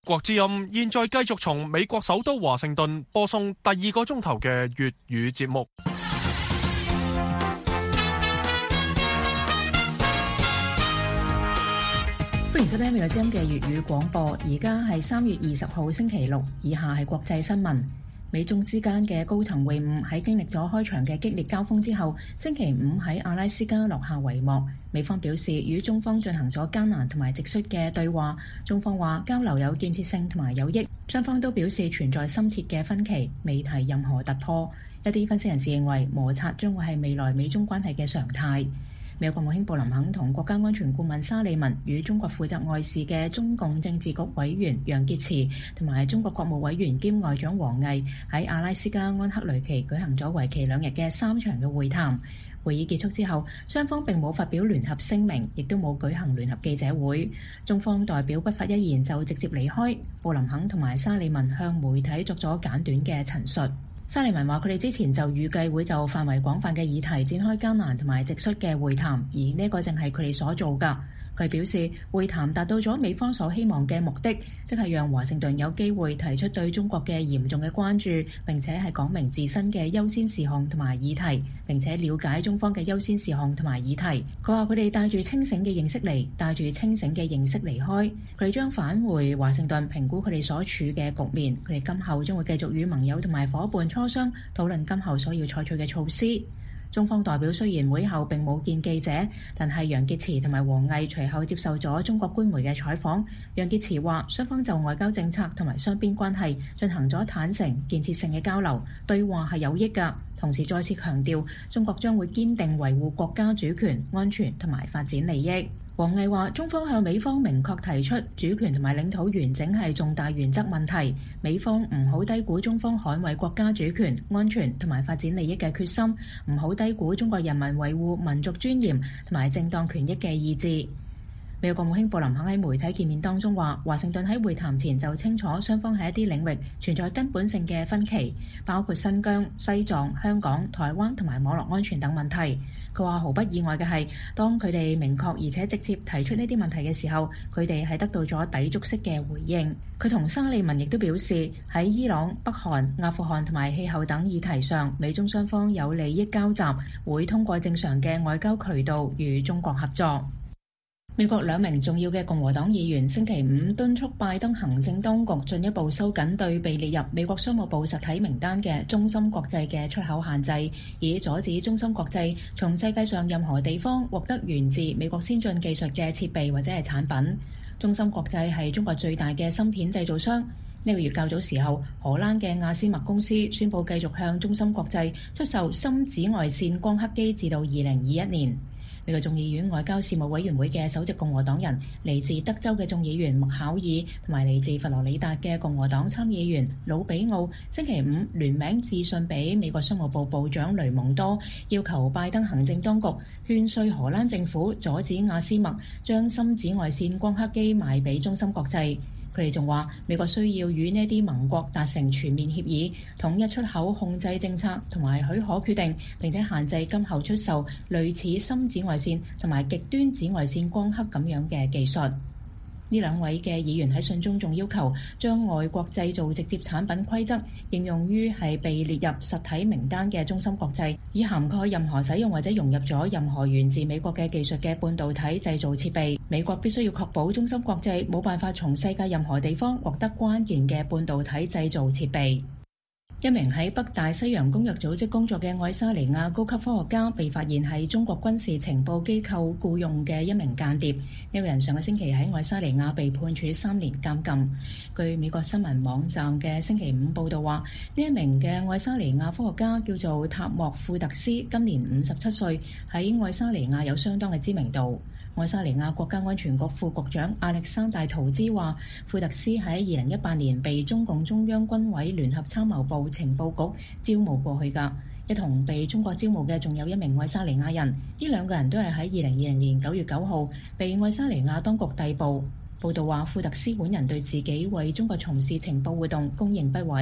國之音現在繼續從美國首都華盛頓播送第2個鐘頭嘅粵語節目。 歡迎收聽美國之音嘅粵語廣播，而家係3月20號星期六，以下係國際新聞。美中之間嘅高層會晤喺經歷咗開場嘅激烈交鋒之後，星期五喺阿拉斯加落下帷幕。美方表示與中方進行咗艱難同埋直率嘅對話，中方話交流有建設性同埋有益，雙方都表示存在深切嘅分歧，未提任何突破。一啲分析人士認為摩擦將會係未來美中關係嘅常態。美國國務卿布林肯同國家安全顧問沙利文與中國負責外事嘅中共政治局委員楊潔篪同埋中國國務委員兼外長王毅喺阿拉斯加安克雷奇舉行咗為期2日嘅3場嘅會談。會議結束之後，雙方並冇發表聯合聲明，亦都冇舉行聯合記者會。中方代表不發一言就直接離開，布林肯同埋沙利文向媒體作咗簡短嘅陳述。沙利文話：佢哋之前就預計會就範圍廣泛嘅議題展開艱難同埋直率嘅會談，而呢個正係佢哋所做㗎。佢表示會談達到咗美方所希望嘅目的，即係讓華盛頓有機會提出對中國嘅嚴重嘅關注，並且係講明自身嘅優先事項同埋議題，並且了解中方嘅優先事項同埋議題。佢話佢哋帶住清醒嘅認識嚟，帶住清醒嘅認識離開。佢哋將返回華盛頓評估佢哋所處嘅局面。佢哋今後將會繼續與盟友同埋夥伴磋商，討論今後所要採取嘅措施。中方代表雖然會後並冇見記者，但係楊潔篪同埋王毅隨後接受咗中國官媒嘅採訪。楊潔篪話：雙方就外交政策同埋雙邊關係進行咗坦誠、建設性嘅交流，對話係有益㗎。同時再次強調，中國將會堅定維護國家主權、安全同埋發展利益。王毅話：中方向美方明確提出主權同埋領土完整係重大原則問題，美方唔好低估中方捍衛國家主權、安全同埋發展利益嘅決心，唔好低估中國人民維護民族尊嚴同埋正當權益嘅意志。美國國務卿布林肯喺媒體見面當中話，華盛頓喺會談前就清楚雙方喺一啲領域存在根本性嘅分歧，包括新疆、西藏、香港、台灣同埋網絡安全等問題。佢話毫不意外嘅係，當佢哋明確而且直接提出呢啲問題嘅時候，佢哋係得到咗抵觸式嘅回應。佢同沙利文亦都表示，喺伊朗、北韓、阿富汗同埋氣候等議題上，美中雙方有利益交集，會通過正常嘅外交渠道與中國合作。美國2名重要嘅共和黨議員星期五敦促拜登行政當局進一步收緊對被列入美國商務部實體名單嘅中芯國際嘅出口限制，以阻止中芯國際從世界上任何地方獲得源自美國先進技術嘅設備或者係產品。中芯國際係中國最大嘅芯片製造商。呢個月較早時候，荷蘭嘅亞斯麥公司宣布繼續向中芯國際出售深紫外線光刻機至到2021年。美國眾議院外交事務委員會嘅首席共和黨人，嚟自德州嘅眾議員麥考爾同埋嚟自佛羅里達嘅共和黨參議員魯比奧，星期五聯名致信俾美國商務部部長雷蒙多，要求拜登行政當局勸說荷蘭政府阻止亞斯麥將深紫外線光刻機賣俾中芯國際。佢哋仲話，美國需要與呢啲盟國達成全面協議，統一出口控制政策同埋許可決定，並且限制今後出售類似深紫外線同埋極端紫外線光刻咁樣嘅技術。呢2位嘅議員喺信中仲要求將外國製造直接產品規則應用於係被列入實體名單嘅中芯國際，以涵蓋任何使用或者融入咗任何源自美國嘅技術嘅半導體製造設備。美國必須要確保中芯國際冇辦法從世界任何地方獲得關鍵嘅半導體製造設備。一名喺北大西洋公約組織工作嘅愛沙尼亞高級科學家被發現係中國軍事情報機構僱用嘅一名間諜。呢個人上個星期喺愛沙尼亞被判處3年監禁。據美國新聞網站嘅星期五報道話，呢一名嘅愛沙尼亞科學家叫做塔莫庫特斯，今年57歲，喺愛沙尼亞有相當嘅知名度。愛沙尼亞國家安全局副局長亞歷山大圖茲話，庫特斯喺2018年被中共中央軍委聯合參謀部情報局招募過去㗎。一同被中國招募嘅仲有一名愛沙尼亞人，呢2個人都係喺2020年9月9號被愛沙尼亞當局逮捕。報道話，庫特斯本人對自己為中國從事情報活動供認不諱。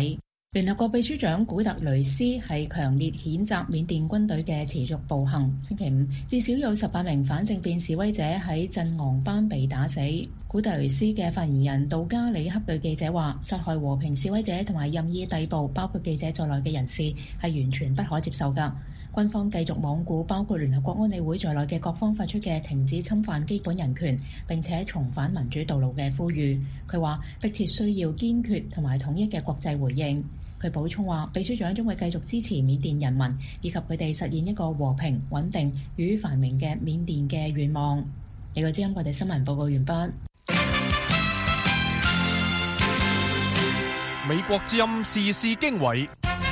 聯合國秘書長古特雷斯係強烈譴責緬甸軍隊嘅持續暴行。星期五，至少有18名反政變示威者喺鎮昂班被打死。古特雷斯嘅發言人杜加里克對記者話：殺害和平示威者同埋任意逮捕包括記者在內嘅人士係完全不可接受㗎。軍方繼續罔顧包括聯合國安理會在內嘅各方發出嘅停止侵犯基本人權並且重返民主道路嘅呼籲。佢話迫切需要堅決同埋統一嘅國際回應。佢補充話，秘書長將會繼續支持緬甸人民以及佢哋實現一個和平、穩定與繁榮嘅緬甸嘅願望。呢個之音我哋新聞報告完畢。 美國之音時事經緯。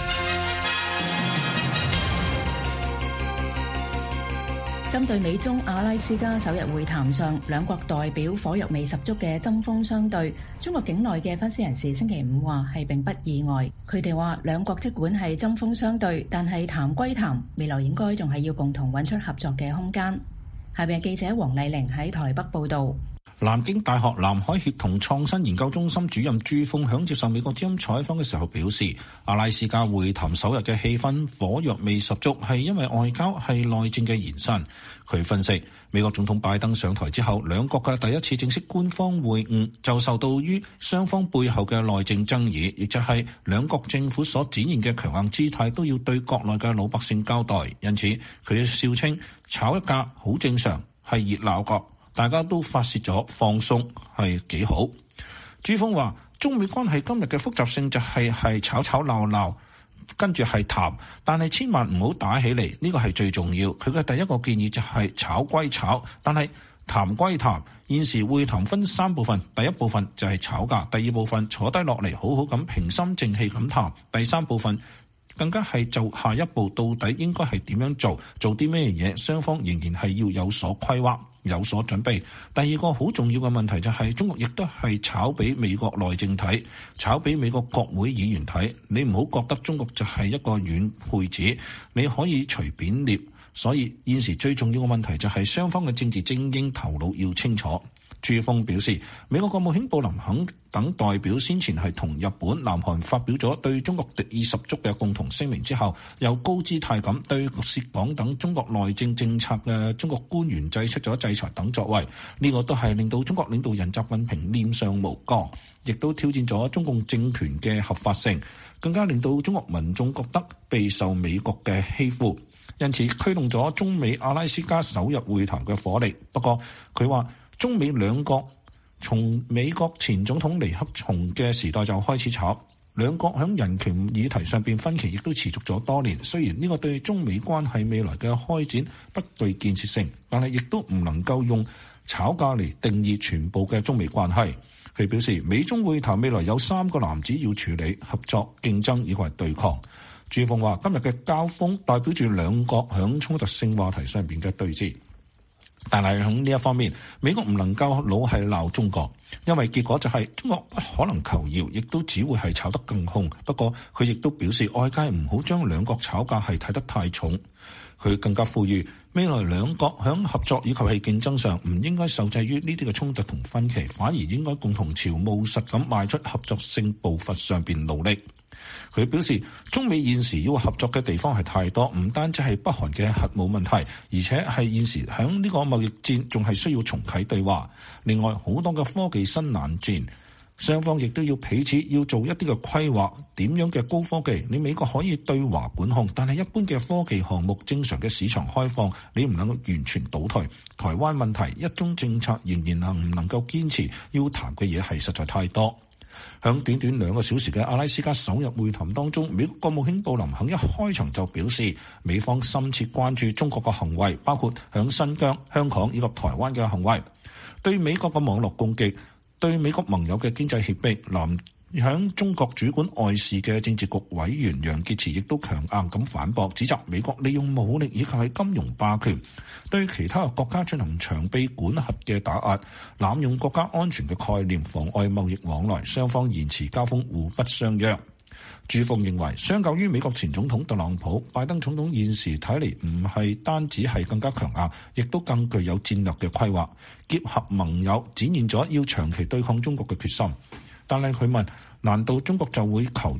針對美中阿拉斯加首日會談上，兩國代表火藥味十足嘅針鋒相對。中國境內嘅分析人士星期五話係並不意外。佢哋話兩國即管係針鋒相對，但係談歸談，未來應該仲係要共同揾出合作嘅空間。下邊記者黃麗玲喺台北報導。 南京大學南海協同創新研究中心主任朱鳳響接受美國之音採訪嘅時候表示，阿拉斯加會談首日嘅氣氛火藥味十足，係因為外交係內政嘅延伸。佢分析，美國總統拜登上台之後，兩國嘅第一次正式官方會晤就受到於雙方背後嘅內政爭議，亦就係兩國政府所展現嘅強硬姿態都要對國內嘅老百姓交代。因此佢笑稱吵一架好正常，係熱鬧國，大家都發洩咗放鬆，係幾好。朱鋒話，中美關係今日嘅複雜性就係吵吵鬧鬧，跟住係談，但係千萬唔好打起嚟，呢個係最重要。佢嘅第一個建議就係吵歸吵，但係談歸談。現時會談分3部分，第一部分就係吵架，第二部分坐低落嚟好好咁平心靜氣咁談，第三部分更加係就下一步到底應該係點樣做啲咩嘢，雙方仍然係要有所規劃，有所準備。第二個好重要嘅問題就係中國亦都係炒俾美國內政睇，炒俾美國國會議員睇。你唔好覺得中國就係一個軟配子，你可以隨便捏。所以現時最重要嘅問題就係雙方嘅政治精英頭腦要清楚。朱鋒表示，美國國務卿布林肯等代表先前係同日本、南韓發表咗對中國敵意十足嘅共同聲明之後，又高姿態咁對涉港等中國內政政策嘅中國官員祭出咗制裁等作為，呢個都係令到中國領導人習近平臉上無光，亦都挑戰咗中共政權嘅合法性，更加令到中國民眾覺得備受美國嘅欺負，因此驅動咗中美阿拉斯加首日會談嘅火力。不過佢話，中美兩國從美國前總統尼克松嘅時代就開始吵，兩國喺人權議題上邊分歧亦都持續咗多年。雖然呢個對中美關係未來嘅開展不具建設性，但係亦都唔能夠用吵架嚟定義全部嘅中美關係。佢表示，美中會談未來有3個籃子要處理：合作、競爭以及係對抗。朱鋒話，今日嘅交鋒代表住兩國喺衝突性話題上邊嘅對峙。但係喺呢一方面，美國唔能夠老係鬧中國，因為結果就係中國不可能求饒，亦都只會係炒得更兇。不過佢亦都表示，外界唔好將兩國吵架係睇得太重。佢更加呼籲未來兩國喺合作以及係競爭上唔應該受制於呢啲嘅衝突同分歧，反而應該共同朝務實咁邁出合作性步伐上邊努力。佢表示，中美現時要合作嘅地方係太多，唔單止係北韓嘅核武問題，而且係現時喺呢個貿易戰仲係需要重啟對話。另外好多嘅科技新冷戰，雙方亦都要彼此要做一啲嘅規劃，點樣嘅高科技你美國可以對華管控，但係一般嘅科技項目正常嘅市場開放，你唔能夠完全倒退。台灣問題一中政策仍然唔能夠堅持，要談嘅嘢係實在太多。響短短2個小時嘅阿拉斯加首日會談當中，美國國務卿布林肯一開場就表示，美方深切關注中國嘅行為，包括響新疆、香港以及台灣嘅行為，對美國嘅網絡攻擊，對美國盟友嘅經濟脅迫。響中國主管外事嘅政治局委員楊潔篪亦都強硬咁反駁，指責美國利用武力以及係金融霸權對其他國家進行長臂管轄嘅打壓，濫用國家安全嘅概念，妨礙貿易往來，雙方言辭交鋒互不相讓。朱鋒認為，相較於美國前總統特朗普，拜登總統現時睇嚟唔係單止係更加強硬，亦都更具有戰略嘅規劃，結合盟友，展現咗要長期對抗中國嘅決心。但係佢問，難道中國就會求饒？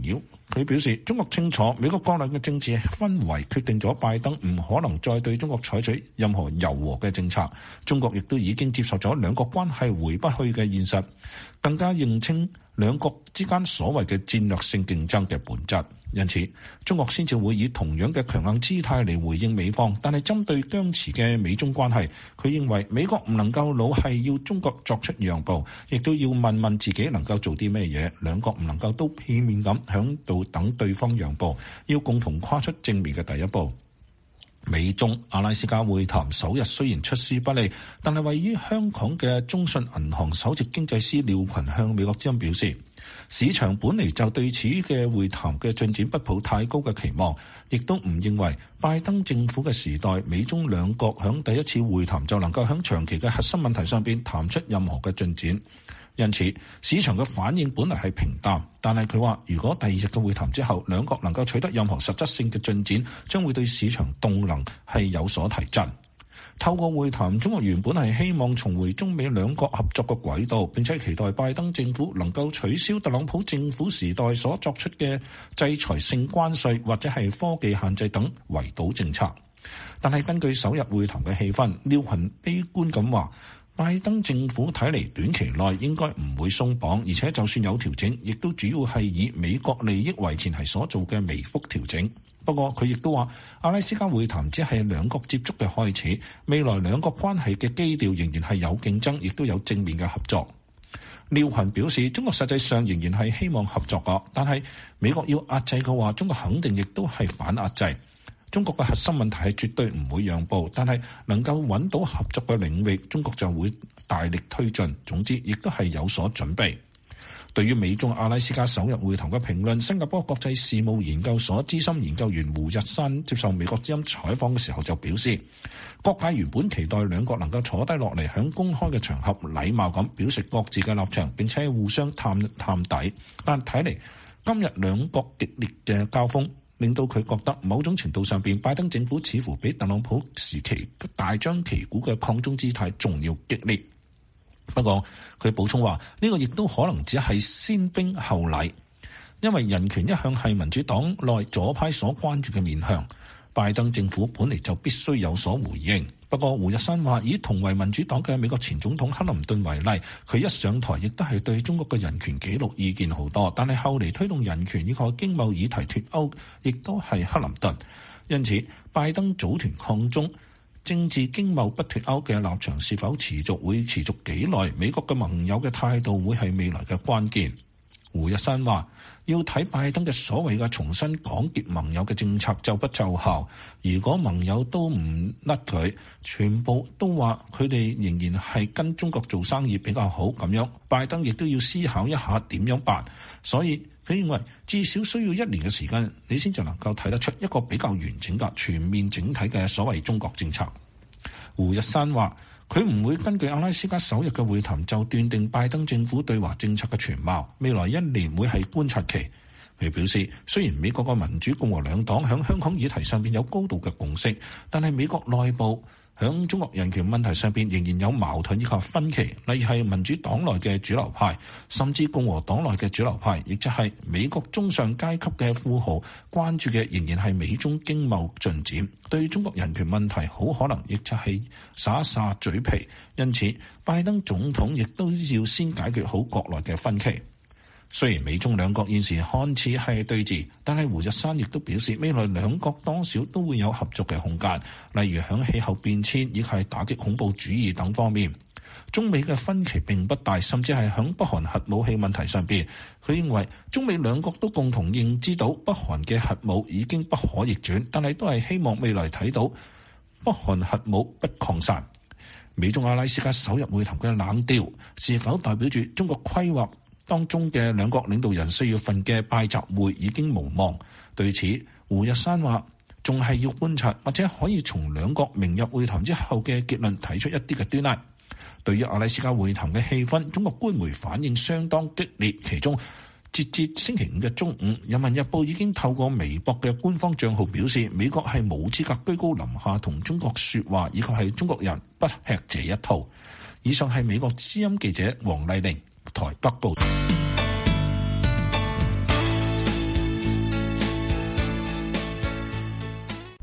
佢表示，中國清楚美國國內嘅政治氛圍決定咗拜登唔可能再對中國採取任何柔和嘅政策。中國亦都已經接受咗兩國關係回不去嘅現實，更加認清兩國之間所謂嘅戰略性競爭嘅本質。因此，中國先至會以同樣嘅強硬姿態嚟回應美方。但係針對僵持嘅美中關係，佢認為美國唔能夠老係要中國作出讓步，亦都要問問自己能夠做啲咩嘢。兩國唔能夠都片面咁響度等對方讓步，要共同跨出正面嘅第一步。美中阿拉斯加會談首日雖然出師不利，但係位於香港嘅中信銀行首席經濟師廖群向美國之音表示，市場本嚟就對此嘅會談嘅進展不抱太高嘅期望，亦都唔認為拜登政府嘅時代美中兩國響第一次會談就能夠響長期嘅核心問題上邊談出任何嘅進展。因此，市場嘅反應本嚟係平淡，但係佢話，如果第二日嘅會談之後，兩國能夠取得任何實質性嘅進展，將會對市場動能係有所提振。透過會談，中國原本係希望重回中美兩國合作嘅軌道，並且期待拜登政府能夠取消特朗普政府時代所作出嘅制裁性關稅或者係科技限制等圍堵政策。但係根據首日會談嘅氣氛，廖群悲觀咁話，拜登政府睇嚟短期內應該唔會鬆綁，而且就算有調整，亦都主要係以美國利益為前提所做嘅微幅調整。不過佢亦都話，阿拉斯加會談只係兩國接觸嘅開始，未來兩國關係嘅基調仍然係有競爭，亦都有正面嘅合作。廖群表示，中國實際上仍然係希望合作㗎，但係美國要壓制嘅話，中國肯定亦都係反壓制。中國嘅核心問題係絕對唔會讓步，但係能夠揾到合作嘅領域，中國就會大力推進。總之，亦都係有所準備。對於美中阿拉斯加首日會談嘅評論，新加坡國際事務研究所資深研究員胡日山接受美國之音採訪嘅時候就表示，各界原本期待兩國能夠坐低落嚟，響公開嘅場合禮貌咁表示各自嘅立場，並且互相探底。但睇嚟今日兩國激烈嘅交鋒，令到佢覺得某種程度上邊，拜登政府似乎比特朗普時期大張旗鼓嘅抗中姿態仲要激烈。不過佢補充話，呢個亦都可能只係先兵後禮，因為人權一向係民主黨內左派所關注嘅面向，拜登政府本嚟就必須有所回應。不過胡日山話，以同為民主黨嘅美國前總統克林頓為例，佢一上台亦都係對中國嘅人權紀錄意見好多，但係後嚟推動人權以及經貿議題脫歐，亦都係克林頓。因此，拜登組團抗中，政治經貿不脫歐嘅立場是否持續，會持續幾耐，美國嘅盟友嘅態度會係未來嘅關鍵。胡日山話，要睇拜登嘅所謂嘅重新港結盟友嘅政策奏不奏效。如果盟友都唔甩佢，全部都話佢哋仍然係跟中國做生意比較好咁樣，拜登亦都要思考一下點樣辦。所以佢認為至少需要1年嘅時間，你先就能夠睇得出一個比較完整嘅全面整體嘅所謂中國政策。胡日山話，佢唔會根據阿拉斯加首日嘅會談就斷定拜登政府對華政策嘅全貌，未來1年會係觀察期。佢表示，雖然美國嘅民主共和兩黨喺香港議題上邊有高度嘅共識，但係美國內部喺中國人權問題上邊仍然有矛盾以及分歧，例如係民主黨內嘅主流派，甚至共和黨內嘅主流派，亦即係美國中上階級嘅富豪關注嘅仍然係美中經貿進展，對中國人權問題好可能亦就係耍耍嘴皮。因此，拜登總統亦都要先解決好國內嘅分歧。雖然美中兩國現時看似係對峙，但係胡日山亦都表示，未來兩國多少都會有合作嘅空間，例如響氣候變遷以及係打擊恐怖主義等方面。中美嘅分歧並不大，甚至係響北韓核武器問題上邊，佢認為中美兩國都共同認知到北韓嘅核武已經不可逆轉，但係都係希望未來睇到北韓核武不擴散。美中阿拉斯加首日會談嘅冷調，是否代表住中國規劃當中嘅兩國領導人4月份嘅拜習會已經無望？對此，胡日山話仲係要觀察，或者可以從兩國明日會談之後嘅結論提出一啲嘅端倪。對於阿拉斯加會談嘅氣氛，中國官媒反應相當激烈，其中截至星期5嘅中午，人民日報已經透過微博嘅官方賬號表示，美國係冇資格居高臨下同中國說話，以及係中國人不吃這一套。以上係美國之音記者黃麗玲台北報道。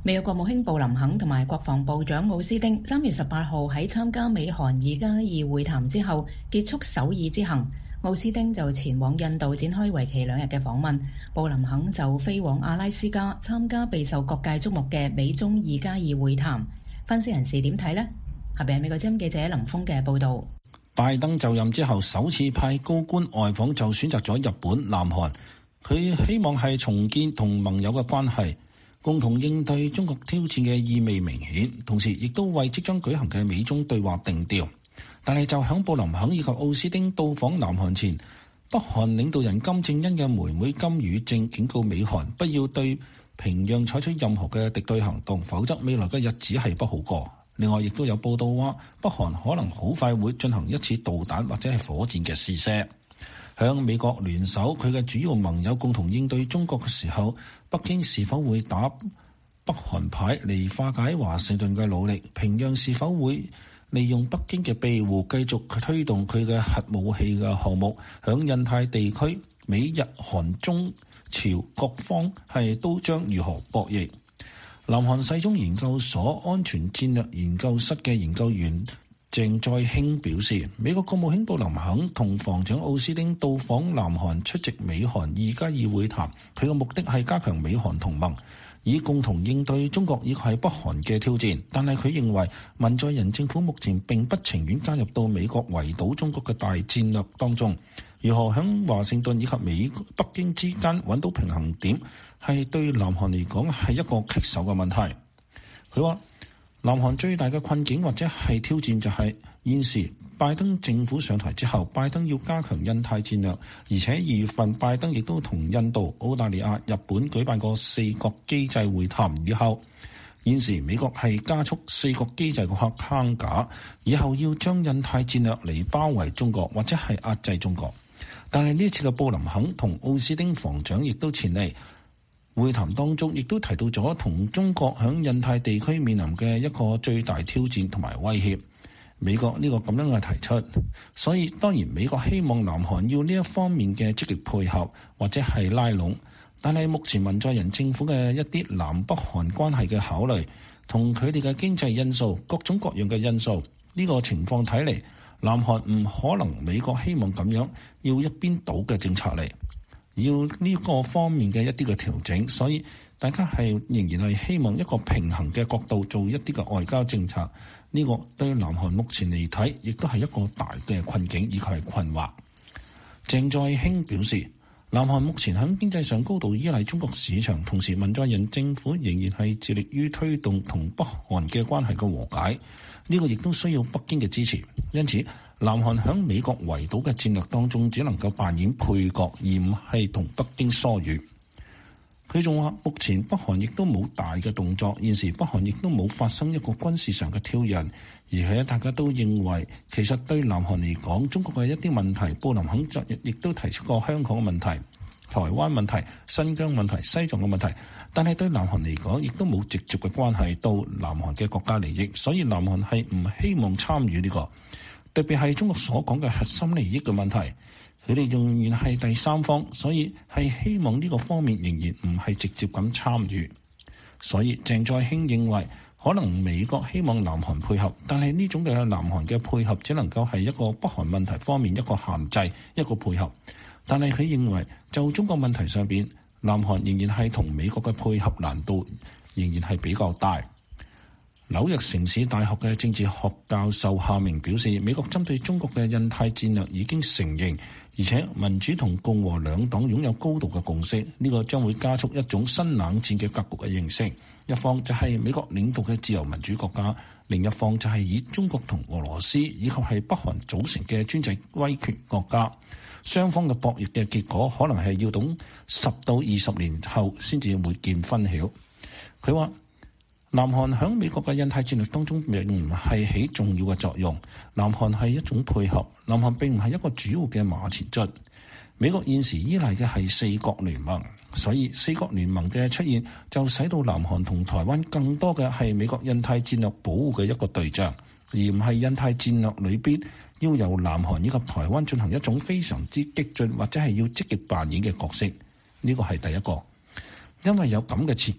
美國國務卿布林肯同埋國防部長奧斯汀3月18號喺參加美韓2+2會談之後結束首爾之行，奧斯汀就前往印度展開為期2日嘅訪問，布林肯就飛往阿拉斯加參加備受各界矚目嘅美中2+2會談。分析人士點睇呢？下邊係美國之音記者林峰嘅報導。 拜登就任之後首次派高官外訪，就選擇咗日本、南韓，佢希望係重建同盟友嘅關係，共同應對中國挑戰嘅意味明顯，同時亦都為即將舉行嘅美中對話定調。但係就響布林肯以及奧斯汀到訪南韓前，北韓領導人金正恩嘅妹妹金與正警告美韓不要對平壤採取任何嘅敵對行動，否則未來嘅日子係不好過。另外亦都有報道話，北韓可能好快會進行一次導彈或者係火箭嘅試射。向美國聯手佢嘅主要盟友共同應對中國嘅時候，北京是否會打北韓牌嚟化解華盛頓嘅努力？平壤是否會利用北京嘅庇護繼續推動佢嘅核武器嘅項目？響印太地區，美日韓中朝各方係都將如何博弈？南韓世宗研究所安全戰略研究室嘅研究員鄭在興表示，美國國務卿布林肯同防長奧斯汀到訪南韓出席美韓2+2會談，佢嘅目的係加強美韓同盟，以共同應對中國以及係北韓嘅挑戰。但係佢認為文在寅政府目前並不情願加入到美國圍堵中國嘅大戰略當中，如何響華盛頓以及北京之間揾到平衡點，係對南韓嚟講係一個棘手嘅問題。佢話南韓最大嘅困境或者係挑戰就係現時拜登政府上台之後，拜登要加強印太戰略，而且2月份拜登亦都同印度、澳大利亞、日本舉辦過4國機制會談以後，現時美國係加速4國機制嘅框架，以後要將印太戰略嚟包圍中國或者係壓制中國。但係呢次嘅布林肯同奧斯汀防長亦都前嚟會談當中，亦都提到咗同中國響印太地區面臨嘅一個最大挑戰同埋威脅。美國呢個咁樣嘅提出，所以當然美國希望南韓要呢一方面嘅積極配合或者係拉攏。但係目前文在寅政府嘅一啲南北韓關係嘅考慮，同佢哋嘅經濟因素、各種各樣嘅因素，呢個情況睇嚟，南韓唔可能美國希望咁樣要一邊倒嘅政策嚟。要呢個方面嘅一啲嘅調整，所以大家係仍然係希望一個平衡嘅角度做一啲嘅外交政策。呢個對南韓目前嚟睇，亦都係一個大嘅困境，以及係困惑。鄭在興表示，南韓目前喺經濟上高度依賴中國市場，同時文在寅政府仍然係致力於推動同北韓嘅關係嘅和解。呢個亦都需要北京嘅支持，因此南韓響美國圍堵嘅戰略當中，只能夠扮演配角，而唔係同北京疏遠。佢仲話，目前北韓亦都冇大嘅動作，現時北韓亦都冇發生一個軍事上嘅挑釁，而且大家都認為，其實對南韓嚟講，中國嘅一啲問題，布林肯昨日亦都提出過香港嘅問題、台灣問題、新疆問題、西藏嘅問題，但係對南韓嚟講，亦都冇直接嘅關係到南韓嘅國家利益，所以南韓係唔希望參與呢個。特別係中國所講嘅核心利益嘅問題，佢哋仍然係第三方，所以係希望呢個方面仍然唔係直接咁參與。所以鄭在興認為，可能美國希望南韓配合，但係呢種嘅南韓嘅配合只能夠係一個北韓問題方面一個限制，一個配合。但係佢認為就中國問題上邊，南韓仍然係同美國嘅配合難度仍然係比較大。紐約城市大學嘅政治學教授夏明表示，美國針對中國嘅印太戰略已經承認，而且民主同共和兩黨擁有高度嘅共識，呢個將會加速一種新冷戰嘅格局嘅形成。一方就係美國領導嘅自由民主國家，另一方就係以中國同俄羅斯以及係北韓組成嘅專制威權國家。雙方嘅博弈嘅結果可能係要等10到20年後先至會見分曉。佢話，南韓喺美國嘅印太戰略當中並唔係起重要嘅作用，南韓係一種配合，南韓並唔係一個主要嘅馬前卒。美國現時依賴嘅係4國聯盟，所以4國聯盟嘅出現就使到南韓同台灣更多嘅係美國印太戰略保護嘅一個對象，而唔係印太戰略裏邊要由南韓以及台灣進行一種非常之激進或者係要積極扮演嘅角色。呢個係第一個，因為有咁嘅設計，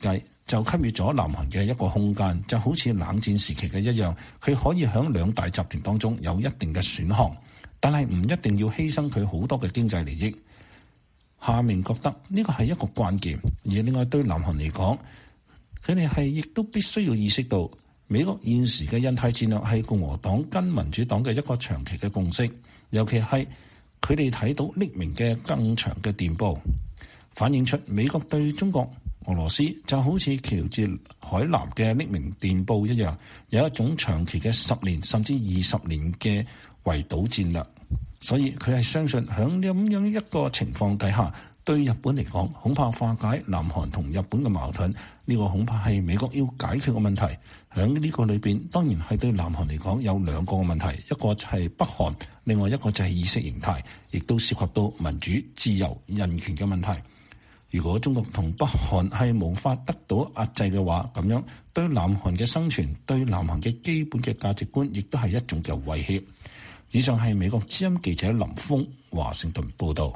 就給予咗南韓嘅一個空間，就好似冷戰時期嘅一樣，佢可以喺兩大集團當中有一定嘅選項，但係唔一定要犧牲佢好多嘅經濟利益。夏明覺得呢個係一個關鍵，而另外對南韓嚟講，佢哋係亦都必須要意識到，美國現時嘅印太戰略係共和黨跟民主黨嘅一個長期嘅共識，尤其係佢哋睇到匿名嘅更長嘅電報，反映出美國對中國、俄羅斯就好似喬治海南嘅匿名電報一樣，有一種長期嘅10年甚至20年嘅圍堵戰略。所以佢係相信喺咁樣一個情況底下，對日本嚟講，恐怕化解南韓同日本嘅矛盾，呢個恐怕係美國要解決嘅問題。喺呢個裏邊，當然係對南韓嚟講有兩個問題，一個就係北韓，另外一個就係意識形態，亦都涉及到民主、自由、人權嘅問題。如果中國同北韓係無法得到壓制嘅話，咁樣對南韓嘅生存、對南韓嘅基本嘅價值觀，亦都係一種嘅威脅。以上係美國之音記者林峰華盛頓報導。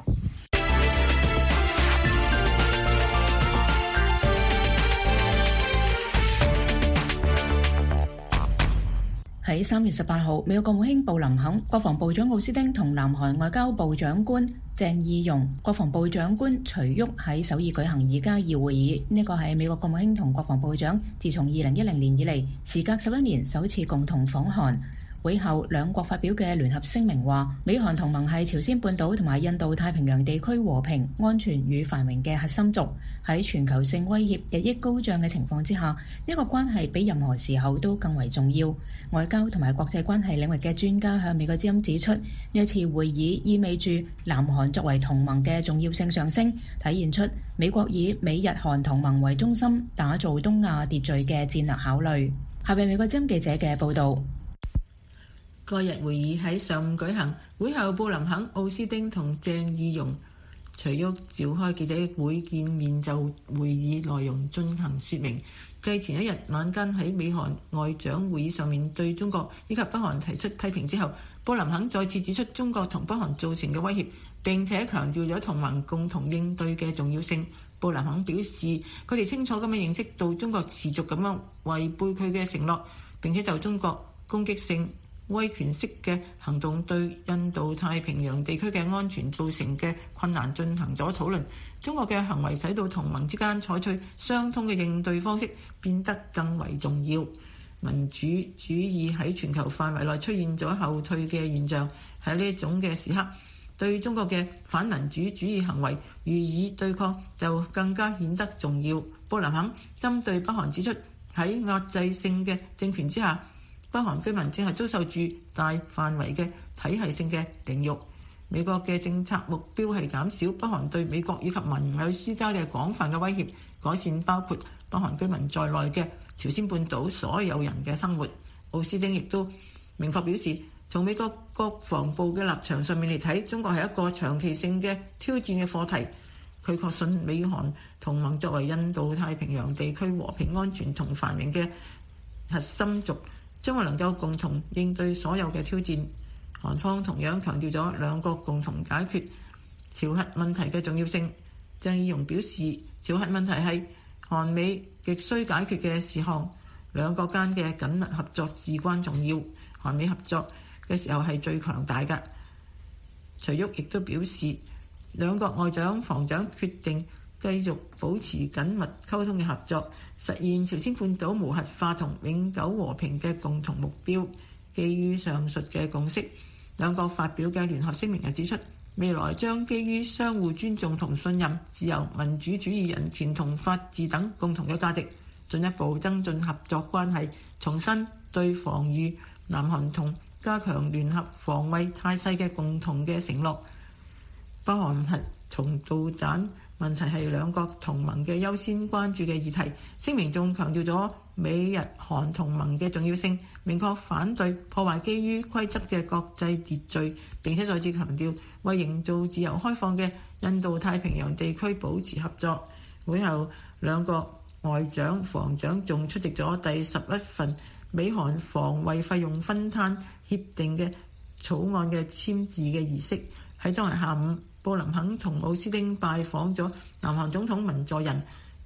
喺3月18號，美國國務卿布林肯、國防部長奧斯汀同南韓外交部長官鄭義溶、國防部長官徐旭喺首爾舉行2加2會議。呢個係美國國務卿同國防部長自從2010年以嚟，時隔11年首次共同訪韓。會後，兩國發表嘅聯合聲明話，美韓同盟係朝鮮半島同埋印度太平洋地區和平、安全與繁榮嘅核心族。喺全球性威脅日益高漲嘅情況之下，呢個關係比任何時候都更為重要。外交同埋國際關係領域嘅專家向美國之音指出，呢一次會議意味住南韓作為同盟嘅重要性上升，體現出美國以美日韓同盟為中心打造東亞秩序嘅戰略考慮。下邊美國之音記者嘅報導。 該日會議喺上午舉行，會後布林肯、奧斯汀同鄭義溶、徐旭召開記者會見面，就會議內容進行說明。繼前一日晚間喺美韓外長會議上面對中國以及北韓提出批評之後，布林肯再次指出中國同北韓造成嘅威脅，並且強調咗同盟共同應對嘅重要性。布林肯表示，佢哋清楚咁樣認識到中國持續咁樣違背佢嘅承諾，並且就中國攻擊性威權式嘅行動對印度太平洋地區嘅安全造成嘅困難進行咗討論。中國嘅行為使到同盟之間採取相通嘅應對方式變得更為重要。民主主義喺全球範圍內出現咗後退嘅現象，喺呢種嘅時刻，對中國嘅反民主主義行為予以對抗就更加顯得重要。布林肯針對北韓指出，喺壓制性嘅政權之下，北韓居民正係遭受住大範圍嘅體系性嘅凌辱。美國嘅政策目標係減少北韓對美國以及盟友施加嘅廣泛嘅威脅，改善包括北韓居民在內嘅朝鮮半島所有人嘅生活。奧斯汀亦都明確表示，從美國國防部嘅立場上面嚟睇，中國係一個長期性嘅挑戰嘅課題。佢確信美韓同盟作為印度太平洋地區和平安全同繁榮嘅核心族，將會能夠共同應對所有嘅挑戰。韓方同樣強調咗兩國共同解決朝核問題嘅重要性。鄭義溶表示，朝核問題係韓美極需解決嘅事項，兩國間嘅緊密合作至關重要。韓美合作嘅時候係最強大嘅。徐旭亦都表示，兩國外長、防長決定繼續保持緊密溝通嘅合作，實現朝鮮半島無核化同永久和平嘅共同目標。基於上述嘅共識，兩國發表嘅聯合聲明又指出，未來將基於相互尊重同信任、自由、民主主義、人權同法治等共同嘅價值，進一步增進合作關係，重申對防禦南韓同加強聯合防衛態勢嘅共同嘅承諾。北韓核重導彈問題係兩國同盟嘅優先關注嘅議題。聲明仲強調咗美日韓同盟嘅重要性，明確反對破壞基於規則嘅國際秩序，並且再次強調為營造自由開放嘅印度太平洋地區保持合作。會後，兩國外長、防長仲出席咗第11份美韓防衛費用分攤協定嘅草案嘅簽字嘅儀式。喺當日下午，布林肯同奧斯汀拜訪咗南韓總統文在寅，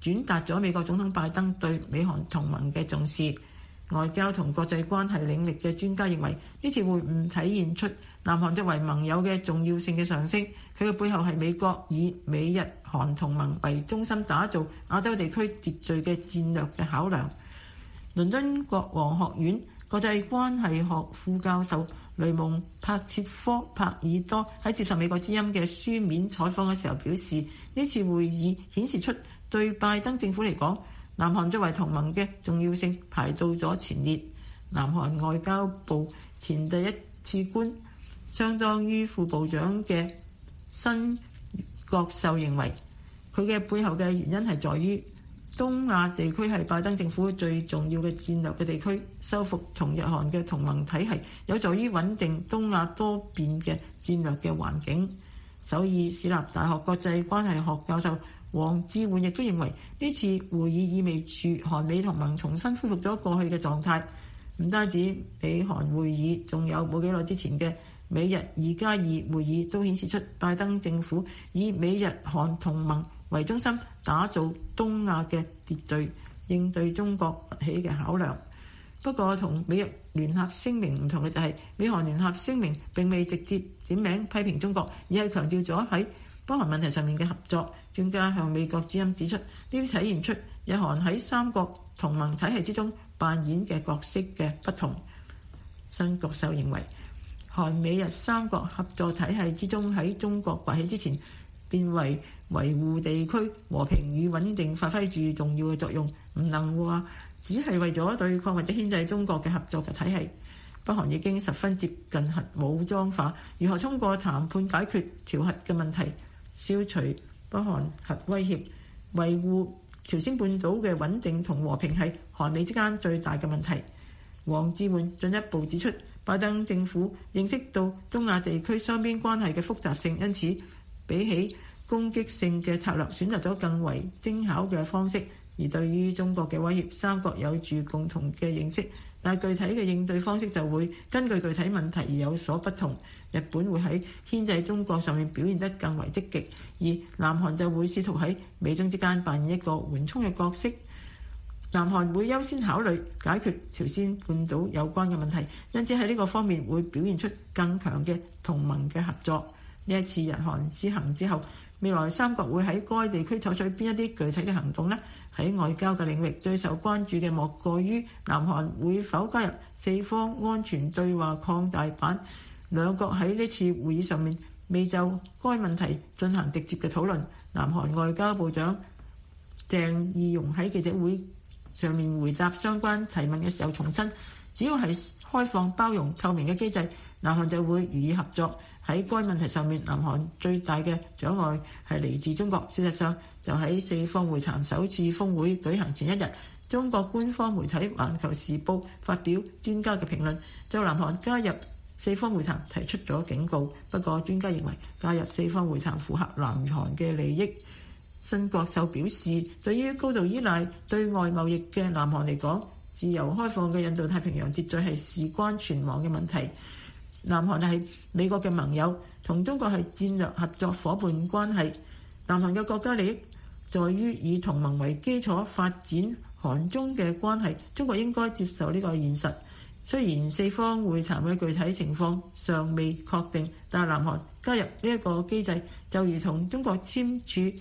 轉達咗美國總統拜登對美韓同盟嘅重視。外交同國際關係領域嘅專家認為，呢次會晤體現出南韓作為盟友嘅重要性嘅上升。佢嘅背後係美國以美日韓同盟為中心打造亞洲地區秩序嘅戰略嘅考量。倫敦國王學院國際關係學副教授雷蒙帕切科帕爾多喺接受美國之音嘅書面採訪嘅時候表示，呢次會議顯示出對拜登政府嚟講，南韓作為同盟嘅重要性排到咗前列。南韓外交部前第一次官，相當於副部長嘅申國秀認為，佢嘅背後嘅原因係在於東亞地區係拜登政府最重要嘅戰略嘅地區，修復同日韓嘅同盟體系有助於穩定東亞多變嘅戰略嘅環境。首爾市立大學國際關係學教授黃志煥亦都認為，呢次會議意味住韓美同盟重新恢復咗過去嘅狀態。唔單止美韓會議，仲有冇幾耐之前嘅美日2+2會議都顯示出拜登政府以美日韓同盟為中心打造東亞嘅秩序，應對中國崛起嘅考量。不過同美日聯合聲明唔同嘅就係，美韓聯合聲明並未直接點名批評中國，而係強調咗喺北韓問題上面嘅合作。專家向美國之音指出，呢啲體現出日韓喺三國同盟體系之中扮演嘅角色嘅不同。申國秀認為，韓美日三國合作體系之中喺中國崛起之前，變為維護地區和平與穩定發揮住重要嘅作用，唔能話只係為咗對抗或者牽制中國嘅合作嘅體系。北韓已經十分接近核武裝化，如何通過談判解決朝核嘅問題，消除北韓核威脅，維護朝鮮半島嘅穩定同和平係韓美之間最大嘅問題。黃志煥進一步指出，拜登政府認識到東亞地區雙邊關係嘅複雜性，因此比起攻擊性嘅策略，選擇咗更為精巧嘅方式。而對於中國嘅威脅，三國有住共同嘅認識，但係具體嘅應對方式就會根據具體問題而有所不同。日本會喺牽制中國上面表現得更為積極，而南韓就會試圖喺美中之間扮演一個緩衝嘅角色。南韓會優先考慮解決朝鮮半島有關嘅問題，因此喺呢個方面會表現出更強嘅同盟嘅合作。呢一次日韓之行之後，未來三國會喺該地區採取邊一啲具體嘅行動呢？喺外交嘅領域，最受關注嘅莫過於南韓會否加入四方安全對話擴大版。兩國喺呢次會議上面未就該問題進行直接嘅討論。南韓外交部長鄭義溶喺記者會上面回答相關提問嘅時候重申，只要係開放、包容、透明嘅機制，南韓就會予以合作。喺該問題上面，南韓最大嘅障礙係嚟自中國。事實上，就喺四方會談首次峰會舉行前一日，中國官方媒體《環球時報》發表專家嘅評論，就南韓加入四方會談提出咗警告。不過，專家認為加入四方會談符合南韓嘅利益。申國秀表示，對於高度依賴對外貿易嘅南韓嚟講，自由開放嘅印度太平洋秩序係事關存亡嘅問題。南韓係美國嘅盟友，同中國係戰略合作伙伴關係。南韓嘅國家利益在於以同盟為基礎發展韓中嘅關係，中國應該接受呢個現實。雖然四方會談嘅具體情況尚未確定，但係南韓加入呢一個機制，就如同中國簽署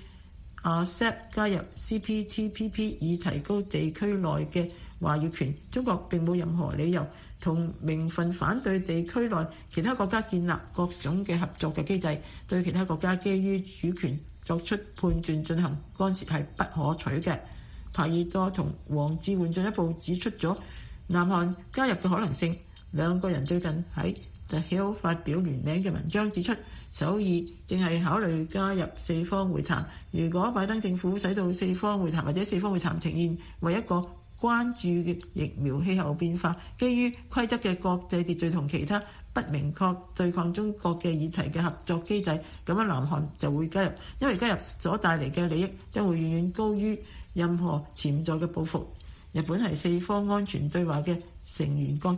RCEP 加入 CPTPP 以提高地區內嘅話語權。中國並冇任何理由同名分反對地區內其他國家建立各種嘅合作嘅機制，對其他國家基於主權作出判斷進行干涉係不可取嘅。帕爾多同黃志煥進一步指出咗南韓加入嘅可能性。兩個人最近喺 The Hill 發表聯名嘅文章指出，首爾正係考慮加入四方會談。如果拜登政府使到四方會談或者四方會談呈現為一個關注嘅疫苗氣候變化、基於規則嘅國際秩序同其他不明確對抗中國嘅議題嘅合作機制，咁樣南韓就會加入，因為加入所帶嚟嘅利益將會遠遠高於任何潛在嘅報復。日本係四方安全對話嘅成員國之一，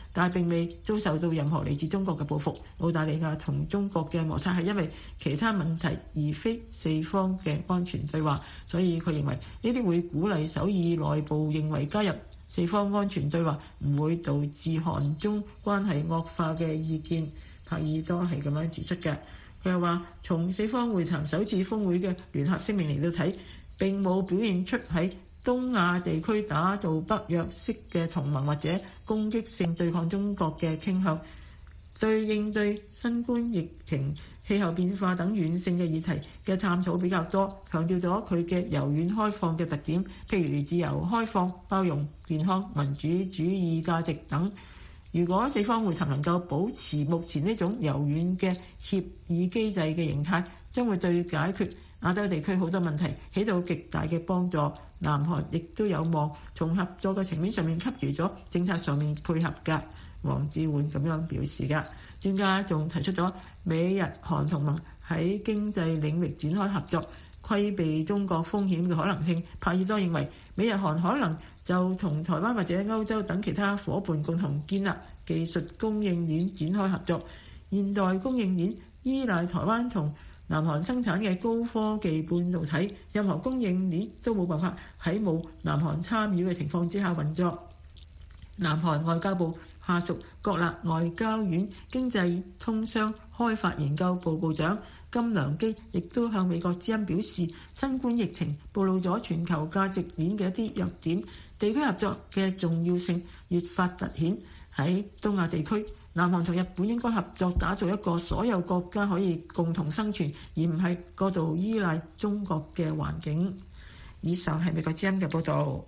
但係並未遭受到任何嚟自中國嘅報復。澳大利亞同中國嘅摩擦係因為其他問題，而非四方嘅安全對話，所以佢認為呢啲會鼓勵首爾內部認為加入四方安全對話唔會導致韓中關係惡化嘅意見。帕爾多係咁樣指出嘅。佢又話，從四方會談首次峰會嘅聯合聲明嚟到睇，並冇表現出喺東亞地區打造北約式嘅同盟或者攻擊性對抗中國嘅傾向。對應對新冠疫情、氣候變化等軟性嘅議題嘅探討比較多，強調咗佢嘅柔軟開放嘅特點，譬如自由開放、包容、健康、民主主義價值等。如果四方會談能夠保持目前呢種柔軟嘅協議機制嘅形態，將會對解決亞洲地區好多問題起到極大嘅幫助。南韓亦都有望從合作嘅層面上面給予咗政策上面配合㗎。黃志煥咁樣表示㗎。專家仲提出咗美日韓同盟喺經濟領域展開合作，規避中國風險嘅可能性。帕爾多認為美日韓可能就同台灣或者歐洲等其他夥伴共同建立技術供應鏈展開合作。現代供應鏈依賴台灣同南韓生產嘅高科技半導體，任何供應鏈都冇辦法喺冇南韓參與嘅情況之下運作。南韓外交部下屬國立外交院經濟通商開發研究部部長金良基亦都向美國之音表示，新冠疫情暴露咗全球價值鏈嘅一啲弱點，地區合作嘅重要性越發突顯。喺東亞地區，南韓同日本應該合作打造一個所有國家可以共同生存，而唔係過度依賴中國嘅環境。以上係美國之音嘅報導。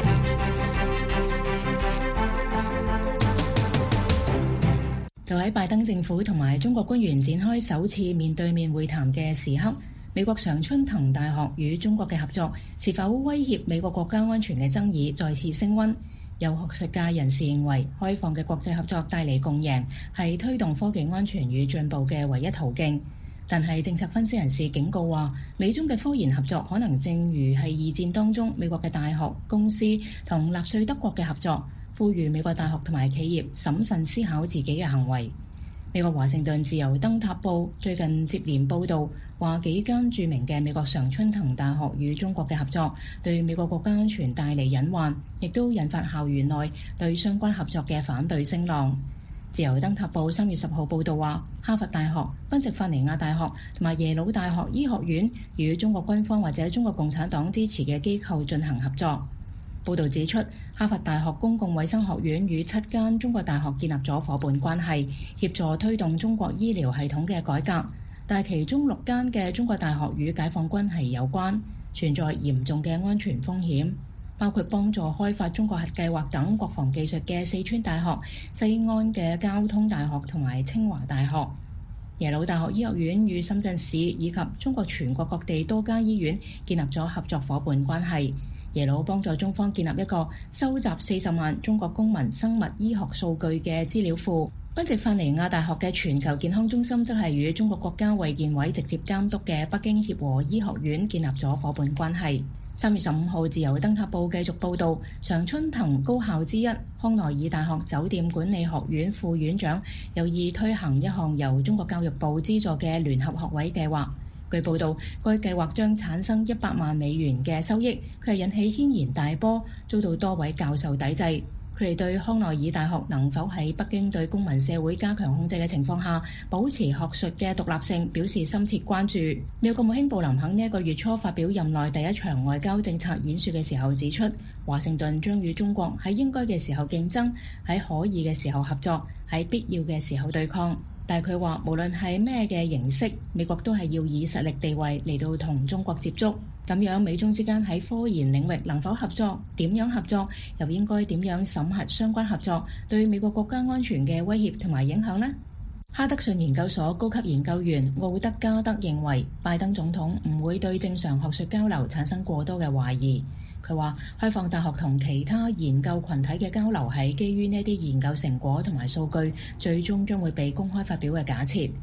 就喺拜登政府同埋中國官員展開首次面對面會談嘅時刻，美國常春藤大學與中國嘅合作是否威脅美國國家安全嘅爭議再次升溫。有學術界人士認為，開放嘅國際合作帶嚟共贏，係推動科技安全與進步嘅唯一途徑。但係政策分析人士警告話，美中嘅科研合作可能正如係二戰當中美國嘅大學、公司同納粹德國嘅合作，呼籲美國大學同埋企業審慎思考自己嘅行為。美國華盛頓自由燈塔報最近接連報導話，幾間著名嘅美國常春藤大學與中國嘅合作對美國國家安全帶嚟隱患，亦都引發校園內對相關合作嘅反對聲浪。自由燈塔報3月10號報導話，哈佛大學、賓夕法尼亞大學同埋耶魯大學醫學院與中國軍方或者中國共產黨支持嘅機構進行合作。報導指出，哈佛大學公共衛生學院與7間中國大學建立咗夥伴關係，協助推動中國醫療系統嘅改革。但係其中6間嘅中國大學與解放軍係有關，存在嚴重嘅安全風險，包括幫助開發中國核計劃等國防技術嘅四川大學、西安嘅交通大學同埋清華大學。耶魯大學醫學院與深圳市以及中國全國各地多家醫院建立咗合作夥伴關係。耶魯幫助中方建立一個收集40萬中國公民生物醫學數據嘅資料庫。賓夕法尼亞大學嘅全球健康中心則係與中國國家衛健委直接監督嘅北京協和醫學院建立咗夥伴關係。3月15號，自由燈塔報繼續報導，常春藤高校之一康奈爾大學酒店管理學院副院長有意推行一項由中國教育部資助嘅聯合學位計劃。據報導，該計劃將產生100萬美元嘅收益，佢係引起軒然大波，遭到多位教授抵制。佢哋對康奈爾大學能否喺北京對公民社會加強控制嘅情況下，保持學術嘅獨立性表示深切關注。美國國務卿布林肯呢一個月初發表任內第一場外交政策演說嘅時候指出，華盛頓將與中國喺應該嘅時候競爭，喺可以嘅時候合作，喺必要嘅時候對抗。但係佢話，無論係咩嘅形式，美國都係要以實力地位嚟到同中國接觸。咁樣美中之間喺科研領域能否合作？點樣合作？又應該點樣審核相關合作對美國國家安全嘅威脅同埋影響呢？哈德遜研究所高級研究員奧德加德認為，拜登總統唔會對正常學術交流產生過多嘅懷疑。佢話，開放大學同其他研究群體嘅交流係基於呢啲研究成果同埋數據，最終將會被公開發表嘅假設。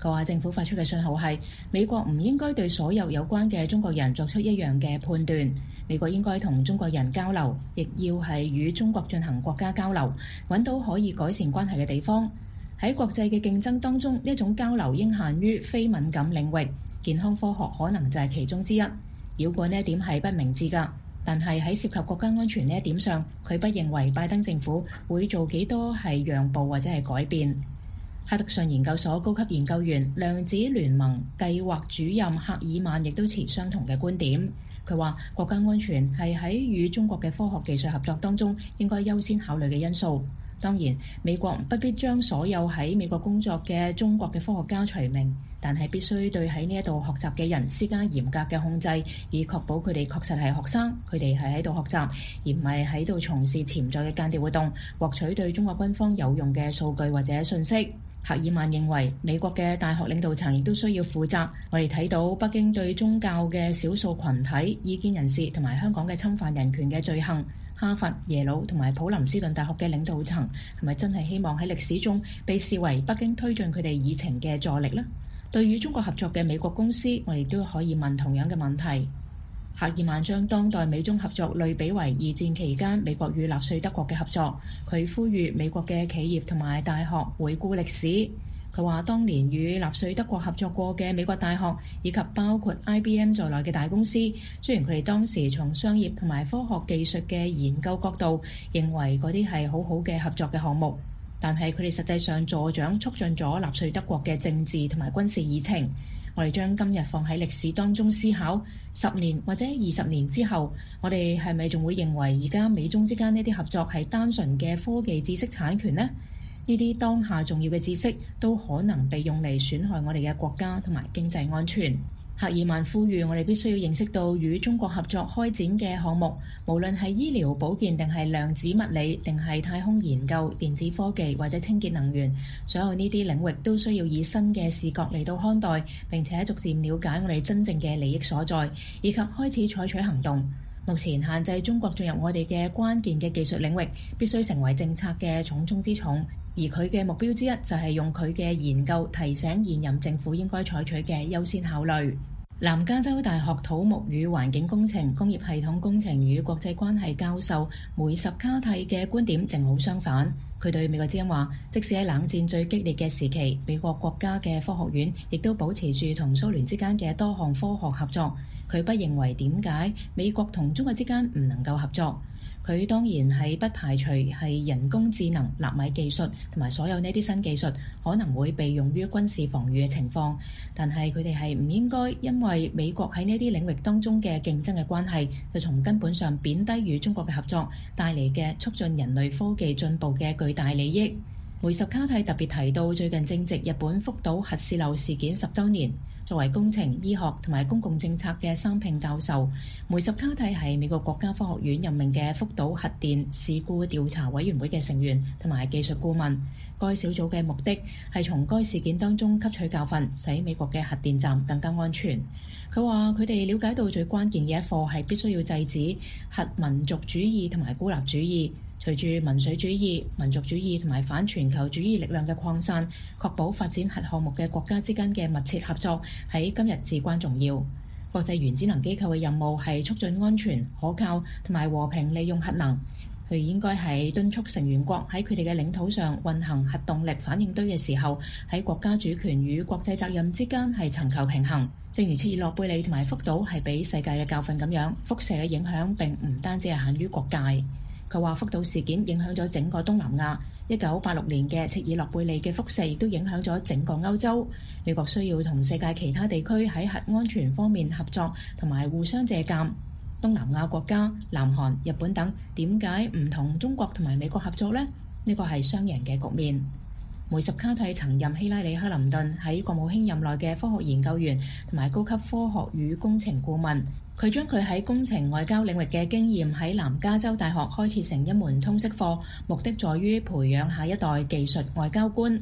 佢話政府發出嘅信號係美國唔應該對所有有關嘅中國人作出一樣嘅判斷，美國應該同中國人交流，亦要係與中國進行國家交流，揾到可以改善關係嘅地方。喺國際嘅競爭當中，呢一種交流應限於非敏感領域，健康科學可能就係其中之一。繞過呢一點係不明智㗎，但係喺涉及國家安全呢一點上，佢不認為拜登政府會做幾多係讓步或者係改變。哈德遜研究所高級研究員量子聯盟計劃主任赫爾曼亦都持相同嘅觀點。佢話國家安全係喺與中國嘅科學技術合作當中應該優先考慮嘅因素。當然，美國不必將所有喺美國工作嘅中國嘅科學家除名，但係必須對喺呢一度學習嘅人施加嚴格嘅控制，以確保佢哋確實係學生，佢哋係喺度學習，而唔係喺度從事潛在嘅間諜活動，獲取對中國軍方有用嘅數據或者信息。赫爾曼認為美國嘅大學領導層亦都需要負責。我哋睇到北京對宗教嘅少數群體、異見人士同埋香港嘅侵犯人權嘅罪行。哈佛、耶魯同埋普林斯頓大學嘅領導層係咪真係希望喺歷史中被視為北京推進佢哋議程嘅助力呢？對與中國合作嘅美國公司，我哋都可以問同樣嘅問題。赫爾曼將當代美中合作類比為二戰期間美國與納粹德國嘅合作。佢呼籲美國嘅企業同埋大學回顧歷史。佢話當年與納粹德國合作過嘅美國大學以及包括 IBM 在內嘅大公司，雖然佢哋當時從商業同埋科學技術嘅研究角度認為嗰啲係好好嘅合作嘅項目，但係佢哋實際上助長促進咗納粹德國嘅政治同埋軍事議程。我哋將今日放喺歷史當中思考，10年或者20年之後，我哋係咪仲會認為而家美中之間呢啲合作係單純嘅科技知識產權呢？呢啲當下重要嘅知識都可能被用嚟損害我哋嘅國家同埋經濟安全。赫爾曼呼籲我哋必須要認識到與中國合作開展嘅項目，無論係醫療保健定係量子物理定係太空研究、電子科技或者清潔能源，所有呢啲領域都需要以新嘅視角嚟到看待，並且逐漸了解我哋真正嘅利益所在，以及開始採取行動。目前限制中國進入我哋嘅關鍵嘅技術領域，必須成為政策嘅重中之重。而佢嘅目標之一就係用佢嘅研究提醒現任政府應該採取嘅優先考慮。南加州大學土木與環境工程、工業系統工程與國際關係教授梅什卡蒂嘅觀點正好相反。佢對美國之音話，即使喺冷戰最激烈嘅時期，美國國家嘅科學院亦都保持住同蘇聯之間嘅多項科學合作。佢不認為點解美國同中國之間唔能夠合作。佢當然係不排除係人工智能、納米技術同埋所有呢啲新技術可能會被用於軍事防禦嘅情況，但係佢哋係唔應該因為美國喺呢啲領域當中嘅競爭嘅關係，就從根本上貶低與中國嘅合作帶嚟嘅促進人類科技進步嘅巨大利益。梅什卡蒂特別提到最近正值日本福島核洩漏事件10週年。作為工程、醫學同埋公共政策嘅三聘教授，梅什卡蒂係美國國家科學院任命嘅福島核電事故調查委員會嘅成員同埋技術顧問。該小組嘅目的係從該事件當中吸取教訓，使美國嘅核電站更加安全。佢話佢哋了解到最關鍵嘅一課係必須要制止核民族主義同埋孤立主義。隨住民粹主義、民族主義同埋反全球主義力量嘅擴散，確保發展核項目嘅國家之間嘅密切合作喺今日至關重要。國際原子能機構嘅任務係促進安全、可靠同埋和平利用核能。佢應該係敦促成員國喺佢哋嘅領土上運行核動力反應堆嘅時候，喺國家主權與國際責任之間係尋求平衡。正如切爾諾貝利同埋福島係俾世界嘅教訓咁樣，輻射嘅影響並唔單止係限於國界。佢話福島事件影響咗整個東南亞，1986年嘅切爾諾貝利嘅輻射亦都影響咗整個歐洲。美國需要同世界其他地區喺核安全方面合作同埋互相借鑑。東南亞國家南韓、日本等點解唔同中國同埋美國合作呢？呢個係雙贏嘅局面。梅什卡蒂曾任希拉里克林頓喺國務卿任內嘅科學研究員同埋高級科學與工程顧問。佢將佢喺工程外交領域嘅經驗喺南加州大學開設成一門通識課，目的在於培養下一代技術外交官。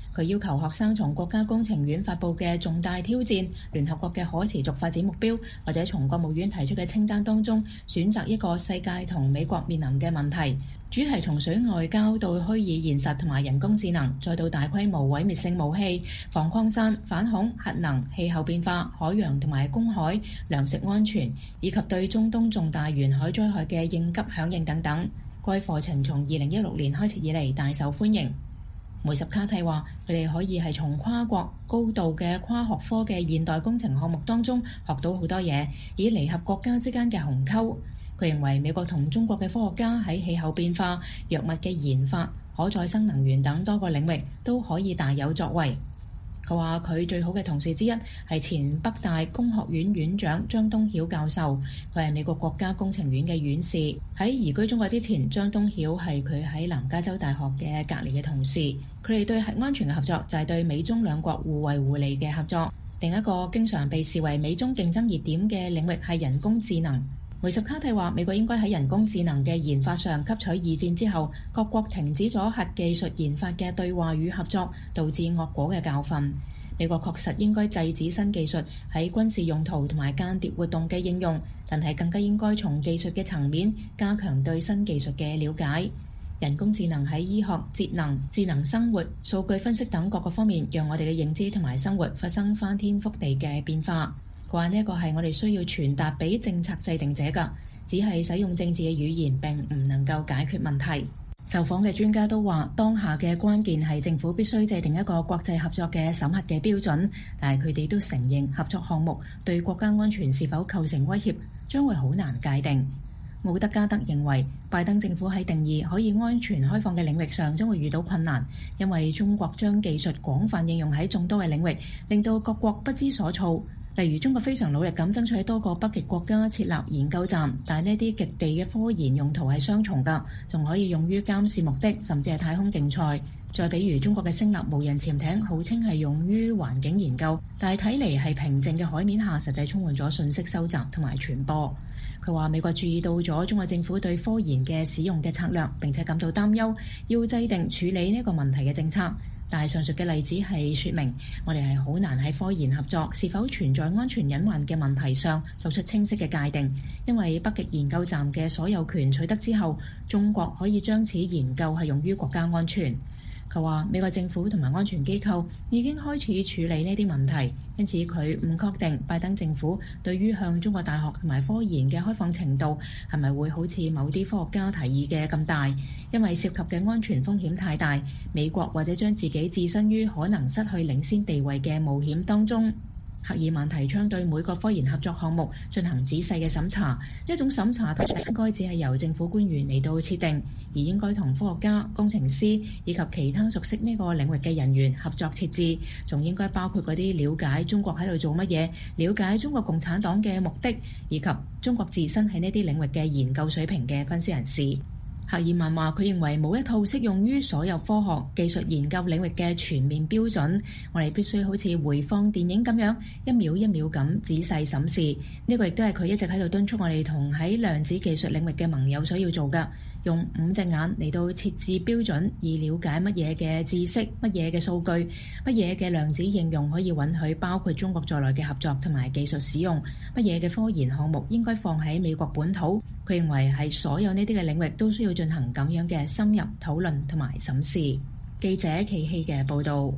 佢要求學生從國家工程院發布嘅重大挑戰、聯合國嘅可持續發展目標，或者從國務院提出嘅清單當中選擇一個世界同美國面臨嘅問題。主題從水外交到虛擬現實同埋人工智能，再到大規模毀滅性武器、防擴散、反恐、核能、氣候變化、海洋同埋公海、糧食安全，以及對中東重大沿海災害嘅應急響應等等。該課程從2016年開始以嚟大受歡迎。梅什卡蒂話：佢哋可以係從跨國高度嘅跨學科嘅現代工程項目當中學到好多嘢，以彌合國家之間嘅鴻溝。佢認為美國同中國嘅科學家喺氣候變化、藥物嘅研發、可再生能源等多個領域都可以大有作為。佢話佢最好嘅同事之一係前北大工學院院長張東曉教授，佢係美國國家工程院嘅院士。喺移居中國之前，張東曉係佢喺南加州大學嘅隔離嘅同事。佢哋對核安全嘅合作就係對美中兩國互惠互利嘅合作。另一個經常被視為美中競爭熱點嘅領域係人工智能。梅什卡蒂話：美國應該喺人工智能嘅研發上吸取二戰之後各國停止咗核技術研發嘅對話與合作導致惡果嘅教訓。美國確實應該制止新技術喺軍事用途同埋間諜活動嘅應用，但係更加應該從技術嘅層面加強對新技術嘅了解。人工智能喺醫學、節能、智能生活、數據分析等各個方面，讓我哋嘅認知同埋生活發生翻天覆地嘅變化。佢話呢一個係我哋需要傳達俾政策制定者㗎，只係使用政治嘅語言並唔能夠解決問題。受訪嘅專家都話，當下嘅關鍵係政府必須制定一個國際合作嘅審核嘅標準，但係佢哋都承認合作項目對國家安全是否構成威脅，將會好難界定。奧德加德認為，拜登政府喺定義可以安全開放嘅領域上將會遇到困難，因為中國將技術廣泛應用喺眾多嘅領域，令到各國不知所措。例如中國非常努力咁爭取喺多個北極國家設立研究站，但係呢啲極地嘅科研用途係雙重㗎，仲可以用於監視目的，甚至係太空競賽。再比如中國嘅星立無人潛艇，號稱係用於環境研究，但係睇嚟係平靜嘅海面下，實際充滿咗信息收集同埋傳播。佢話美國注意到咗中國政府對科研嘅使用嘅策略，並且感到擔憂，要制定處理呢個問題嘅政策。但係上述嘅例子係說明，我哋係好難喺科研合作是否存在安全隱患嘅問題上作出清晰嘅界定，因為北極研究站嘅所有權取得之後，中國可以將此研究係用於國家安全。佢話美國政府同埋安全機構已經開始處理呢啲問題，因此佢唔確定拜登政府對於向中國大學同埋科研嘅開放程度係咪會好似某啲科學家提議嘅咁大，因為涉及嘅安全風險太大，美國或者將自己置身於可能失去領先地位嘅冒險當中。赫爾曼提倡對每個科研合作項目進行仔細嘅審查，呢種審查應該只係由政府官員嚟到設定，而應該同科學家、工程師以及其他熟悉呢個領域嘅人員合作設置，仲應該包括嗰啲了解中國喺度做乜嘢、了解中國共產黨嘅目的，以及中國自身喺呢啲領域嘅研究水平嘅分析人士。赫爾曼話：佢認為冇一套適用於所有科學技術研究領域嘅全面標準，我哋必須好似回放電影咁樣，一秒一秒咁仔細審視。呢個亦都係佢一直喺度敦促我哋同喺量子技術領域嘅盟友所要做嘅，用5隻眼嚟到設置標準，以了解乜嘢嘅知識、乜嘢嘅數據、乜嘢嘅量子應用可以允許包括中國在內嘅合作同埋技術使用，乜嘢嘅科研項目應該放喺美國本土。佢認為係所有呢啲嘅領域都需要進行咁樣嘅深入討論同埋審視。記者祁希嘅報導。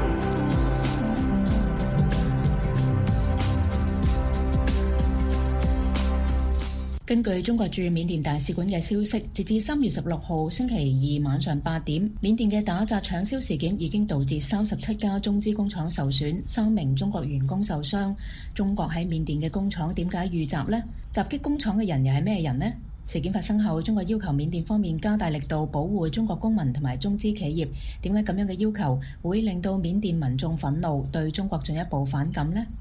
根據中國駐緬甸大使館嘅消息，截至3月16號星期二晚上8點，緬甸嘅打砸搶燒事件已經導致37家中資工廠受損，3名中國員工受傷。中國喺緬甸嘅工廠點解遇襲呢？襲擊工廠嘅人又係咩人呢？事件發生後，中國要求緬甸方面加大力度保護中國公民同埋中資企業。點解咁樣嘅要求會令到緬甸民眾憤怒，對中國進一步反感呢？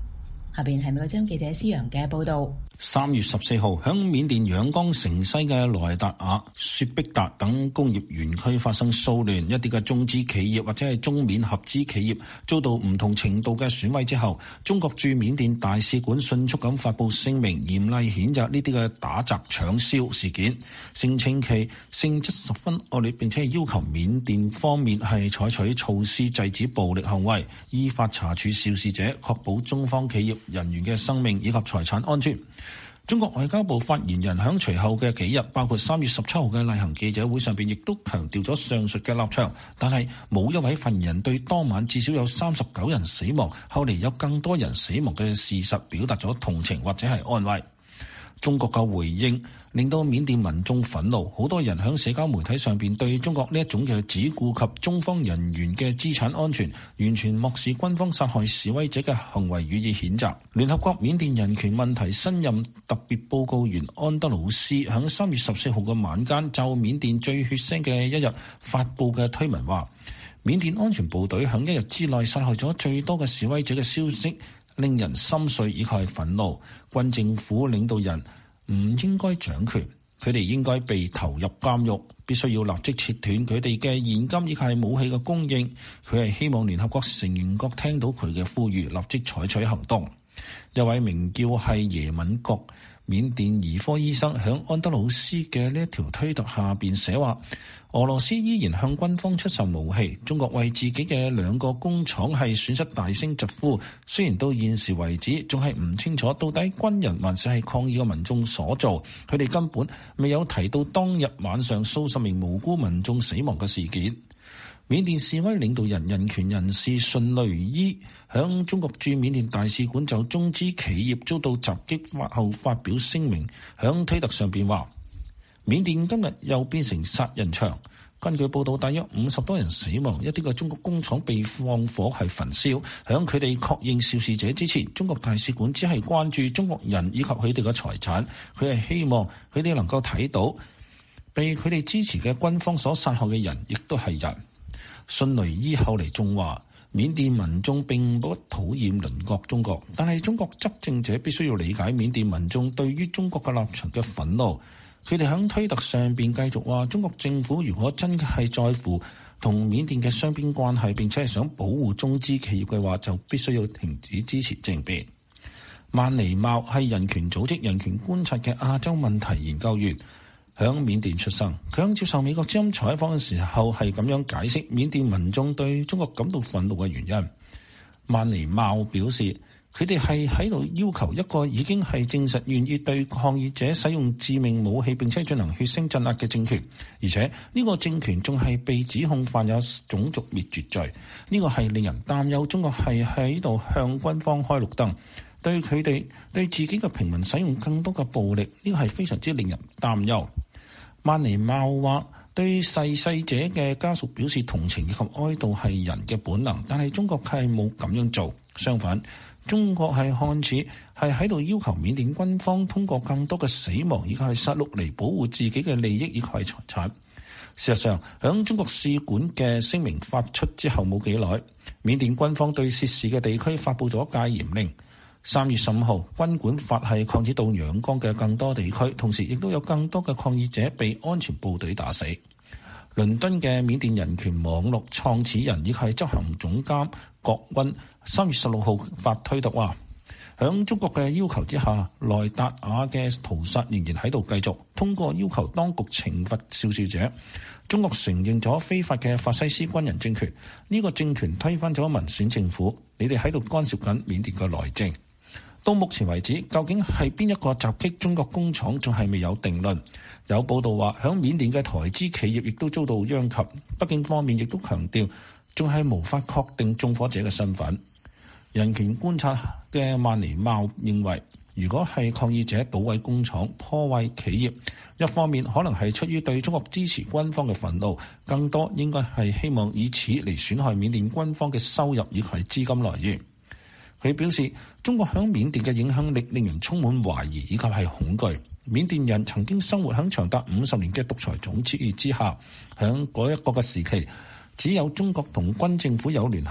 下邊係美國之音記者施陽嘅報導。 3月14號，響緬甸仰光城西嘅萊達亞、雪碧達等工業園區發生騷亂，一啲嘅中資企業或者係中緬合資企業遭到唔同程度嘅損毀之後，中國駐緬甸大使館迅速咁發布聲明，嚴厲譴責呢啲嘅打砸搶燒事件，聲稱其性質十分惡劣，並且要求緬甸方面係採取措施制止暴力行為，依法查處肇事者，確保中方企業人員嘅生命以及財產安全。中國外交部發言人響隨後嘅幾日，包括3月17號嘅例行記者會上邊，亦都強調咗上述嘅立場，但係冇一位發言人對當晚至少有39人死亡，後嚟有更多人死亡嘅事實表達咗同情或者係安慰。中國嘅回應令到緬甸民眾憤怒，好多人喺社交媒體上邊對中國呢一種嘅只顧及中方人員嘅資產安全，完全漠視軍方殺害示威者嘅行為予以譴責。聯合國緬甸人權問題新任特別報告員安德魯斯喺3月14號嘅晚間就緬甸最血腥嘅一日發布嘅推文話，緬甸安全部隊喺一日之內殺害咗最多嘅示威者嘅消息令人心碎以及憤怒，軍政府領導人唔應該掌權，佢哋應該被投入監獄，必須要立即切斷佢哋嘅現金以及武器嘅供應。佢係希望聯合國成員國聽到佢嘅呼籲，立即採取行動。一位名叫係耶敏國緬甸兒科醫生響安德魯斯嘅呢一條推特下邊寫話，俄羅斯依然向軍方出售武器，中國為自己嘅2個工廠係損失大聲疾呼。雖然到現時為止仲係唔清楚到底軍人還是係抗議嘅民眾所做，佢哋根本未有提到當日晚上數十名無辜民眾死亡嘅事件。緬甸示威領導人人權人士迅雷伊響中國駐緬甸大使館就中資企業遭到襲擊後發表聲明，響推特上邊話，緬甸今日又變成殺人場。根據報道，大約50多人死亡，一啲嘅中國工廠被放火係焚燒。響佢哋確認肇事者之前，中國大使館只係關注中國人以及佢哋嘅財產，佢係希望佢哋能夠睇到被佢哋支持嘅軍方所殺害嘅人亦都係人。迅雷伊後嚟仲話，緬甸民眾並不討厭鄰國中國，但係中國執政者必須要理解緬甸民眾對於中國嘅立場嘅憤怒。佢哋喺推特上邊繼續話，中國政府如果真係在乎同緬甸嘅雙邊關係，並且係想保護中資企業嘅話，就必須要停止支持政變。曼尼茂係人權組織人權觀察嘅亞洲問題研究員，響緬甸出生。佢喺接受美國之音採訪嘅時候係咁樣解釋緬甸民眾對中國感到憤怒嘅原因。曼尼茂表示，佢哋係喺度要求一個已經係證實願意對抗議者使用致命武器並且進行血腥鎮壓嘅政權，而且呢個政權仲係被指控犯有種族滅絕罪。呢個係令人擔憂，中國係喺度向軍方開綠燈，對佢哋對自己嘅平民使用更多嘅暴力，呢個係非常之令人擔憂。曼尼茂話，對逝世者嘅家屬表示同情以及哀悼係人嘅本能，但係中國係冇咁樣做。相反，中國係看似係喺度要求緬甸軍方通過更多嘅死亡以及係殺戮嚟保護自己嘅利益以及係財產。事實上，響中國使館嘅聲明發出之後冇幾耐，緬甸軍方對涉事嘅地區發布咗戒嚴令。3月15號，軍管法係擴展到仰光嘅更多地區，同時亦都有更多嘅抗議者被安全部隊打死。倫敦嘅緬甸人權網絡創始人以及係執行總監郭溫3月16號發推特話，響中國嘅要求之下，萊達亞嘅屠殺仍然喺度繼續，通過要求當局懲罰肇事者，中國承認咗非法嘅法西斯軍人政權，呢個政權推翻咗民選政府，你哋喺度干涉緊緬甸嘅內政。到目前為止，究竟係邊一個襲擊中國工廠仲係未有定論。有報道話，響緬甸嘅台資企業亦都遭到殃及。北京方面亦都強調，仲係無法確定縱火者嘅身份。人權觀察嘅曼尼茂認為，如果係抗議者搗毀工廠、破壞企業，一方面可能係出於對中國支持軍方嘅憤怒，更多應該係希望以此嚟損害緬甸軍方嘅收入以及資金來源。佢表示，中國響緬甸嘅影響力令人充滿懷疑以及係恐懼。緬甸人曾經生活響長達50年嘅獨裁統治之下，響嗰一個嘅時期，只有中國同軍政府有聯繫。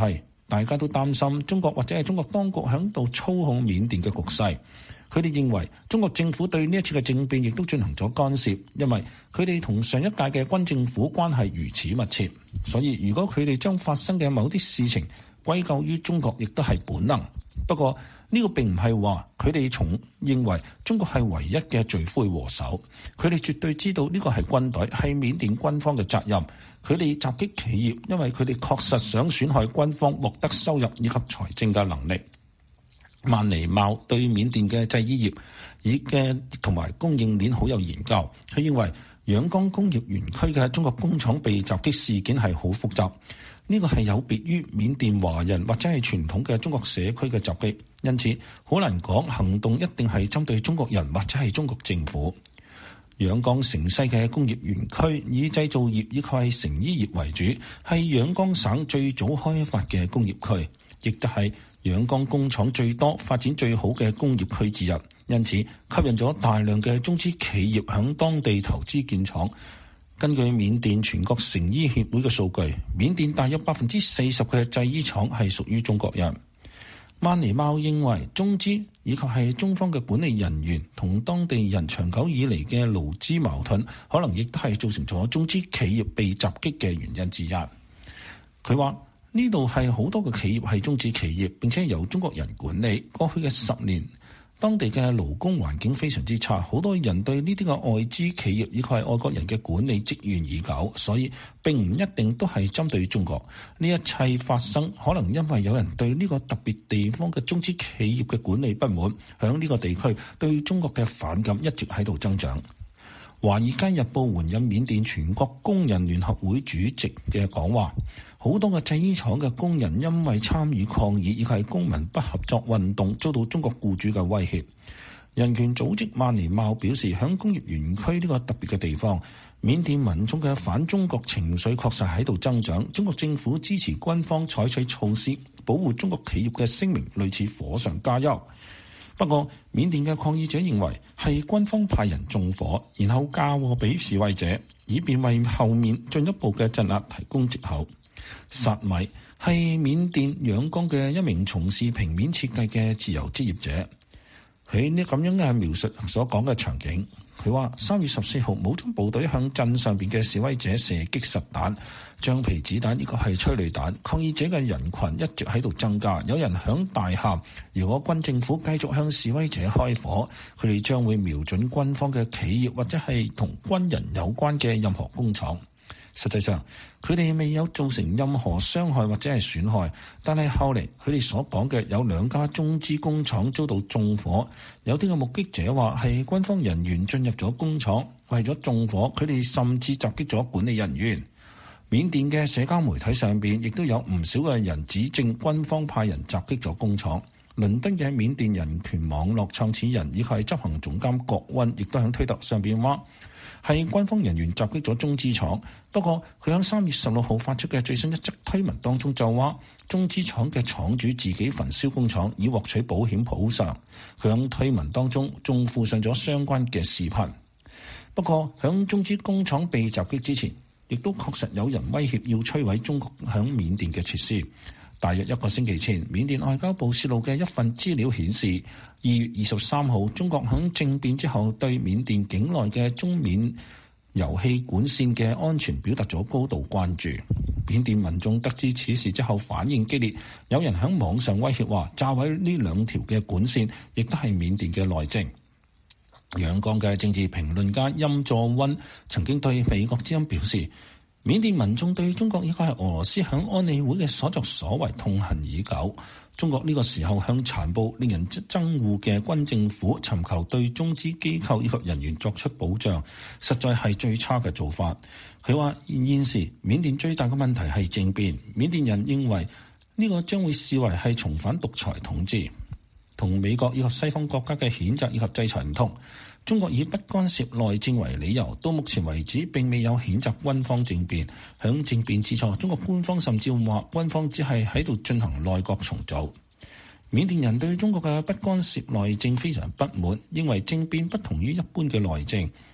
大家都擔心中國或者係中國當局響度操控緬甸嘅局勢。佢哋認為中國政府對呢一次嘅政變亦都進行咗干涉，因為佢哋同上一屆嘅軍政府關係如此密切，所以如果佢哋將發生嘅某啲事情歸咎於中國，亦都係本能。不過呢個並唔係話佢哋認為中國係唯一嘅罪魁禍首，佢哋絕對知道呢個係軍隊，係緬甸軍方嘅責任。佢哋襲擊企業，因為佢哋確實想損害軍方獲得收入以及財政嘅能力。曼尼茂對緬甸嘅製衣業同埋供應鏈好有研究，佢認為仰光工業園區嘅中國工廠被襲擊事件係好複雜，呢個係有別於緬甸華人或者係傳統嘅中國社區嘅襲擊，因此好難講行動一定係針對中國人或者係中國政府。仰光城西嘅工業園區以製造業以及係成衣業為主，係仰光省最早開發嘅工業區，亦都係仰光工廠最多、發展最好嘅工業區之一，因此吸引咗大量嘅中資企業響當地投資建廠。根據緬甸全國成衣協會嘅數據，緬甸大約40%嘅製衣廠係屬於中國人。曼尼茂認為中資以及係中方嘅管理人員同當地人長久以嚟嘅勞資矛盾，可能亦都係造成咗中資企業被襲擊嘅原因之一。佢話呢度係好多嘅企業係中資企業，並且由中國人管理。過去嘅10年，當地嘅勞工環境非常之差，好多人對呢啲嘅外資企業以及係外國人嘅管理積怨已久，所以並唔一定都係針對中國。呢一切發生可能因為有人對呢個特別地方嘅中資企業嘅管理不滿，響呢個地區對中國嘅反感一直喺度增長。華爾街日報援引緬甸全國工人聯合會主席嘅講話，好多嘅製衣廠嘅工人因為參與抗議以及係公民不合作運動，遭到中國僱主嘅威脅。人權組織曼尼茂表示，響工業園區呢個特別嘅地方，緬甸民眾嘅反中國情緒確實喺度增長。中國政府支持軍方採取措施保護中國企業嘅聲明類似火上加油。不過，緬甸嘅抗議者認為係軍方派人縱火，然後嫁禍俾示威者，以便為後面進一步嘅鎮壓提供藉口。薩米係緬甸仰光嘅一名從事平面設計嘅自由職業者，佢呢咁樣嘅描述所講嘅場景。佢話3月14號，武裝部隊向鎮上邊嘅示威者射擊實彈、橡皮子彈，呢個係催淚彈。抗議者嘅人群一直喺度增加，有人響大喊：如果軍政府繼續向示威者開火，佢哋將會瞄準軍方嘅企業或者係同軍人有關嘅任何工廠。實際上，佢哋未有造成任何傷害或者係損害，但係後嚟佢哋所講嘅有2家中資工廠遭到縱火，有啲嘅目擊者話係軍方人員進入咗工廠，為咗縱火，佢哋甚至襲擊咗管理人員。緬甸嘅社交媒體上邊亦都有唔少嘅人指證軍方派人襲擊咗工廠。倫敦嘅緬甸人權網絡創始人以及係執行總監郭溫亦都喺推特上邊話，係軍方人員襲擊咗中資廠。不過佢喺3月16號發出嘅最新一則推文當中就話，中資廠嘅廠主自己焚燒工廠以獲取保險補償。佢喺推文當中仲附上咗相關嘅視頻。不過喺中資工廠被襲擊之前，亦都確實有人威脅要摧毀中國喺緬甸嘅設施。大約1個星期前，緬甸外交部泄露嘅一份資料顯示，2月23號，中國喺政變之後對緬甸境內嘅中緬油氣管線嘅安全表達咗高度關注。緬甸民眾得知此事之後反應激烈，有人喺網上威脅話炸毀呢2條嘅管線，亦都係緬甸嘅內政。仰光嘅政治評論家欽佐溫曾經對美國之音表示，緬甸民眾對中國以及係俄羅斯響安理會嘅所作所為痛恨已久。中國呢個時候向殘暴令人憎惡嘅軍政府尋求對中資機構以及人員作出保障，實在係最差嘅做法。佢話現時緬甸最大嘅問題係政變，緬甸人認為呢個將會視為係重返獨裁統治。同美國以及西方國家嘅譴責以及制裁唔同，中國以不干涉內政為理由，到目前為止並未有譴責軍方政變。響政變之初，中國官方甚至話軍方只係喺度進行內閣重組。緬甸人對中國嘅不干涉內政非常不滿，認為政變不同於一般嘅內政，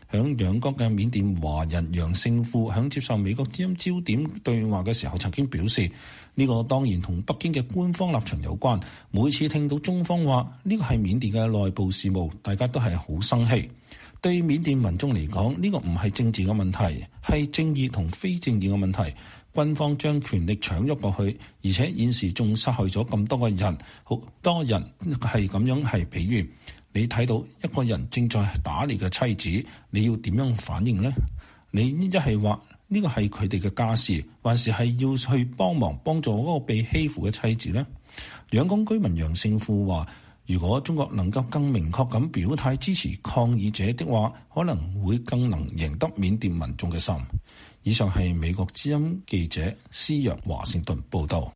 響兩國嘅緬甸華人楊勝富響接受美國之音焦點對話嘅時候曾經表示，呢個當然同北京嘅官方立場有關。每次聽到中方話呢個係緬甸嘅內部事務，大家都係好生氣。對緬甸民眾嚟講，呢個唔係政治嘅問題，係正義同非正義嘅問題。軍方將權力搶咗過去，而且現時仲失去咗咁多個人，好多人係咁樣係比喻。你睇到一個人正在打你嘅妻子，你要點樣反應呢？你一係話呢個係佢哋嘅家事，還是係要去幫助嗰個被欺負嘅妻子呢？仰光居民楊勝富話，如果中國能夠更明確咁表態支持抗議者的話，可能會更能贏得緬甸民眾嘅心。以上係美國之音記者施若華盛頓報道。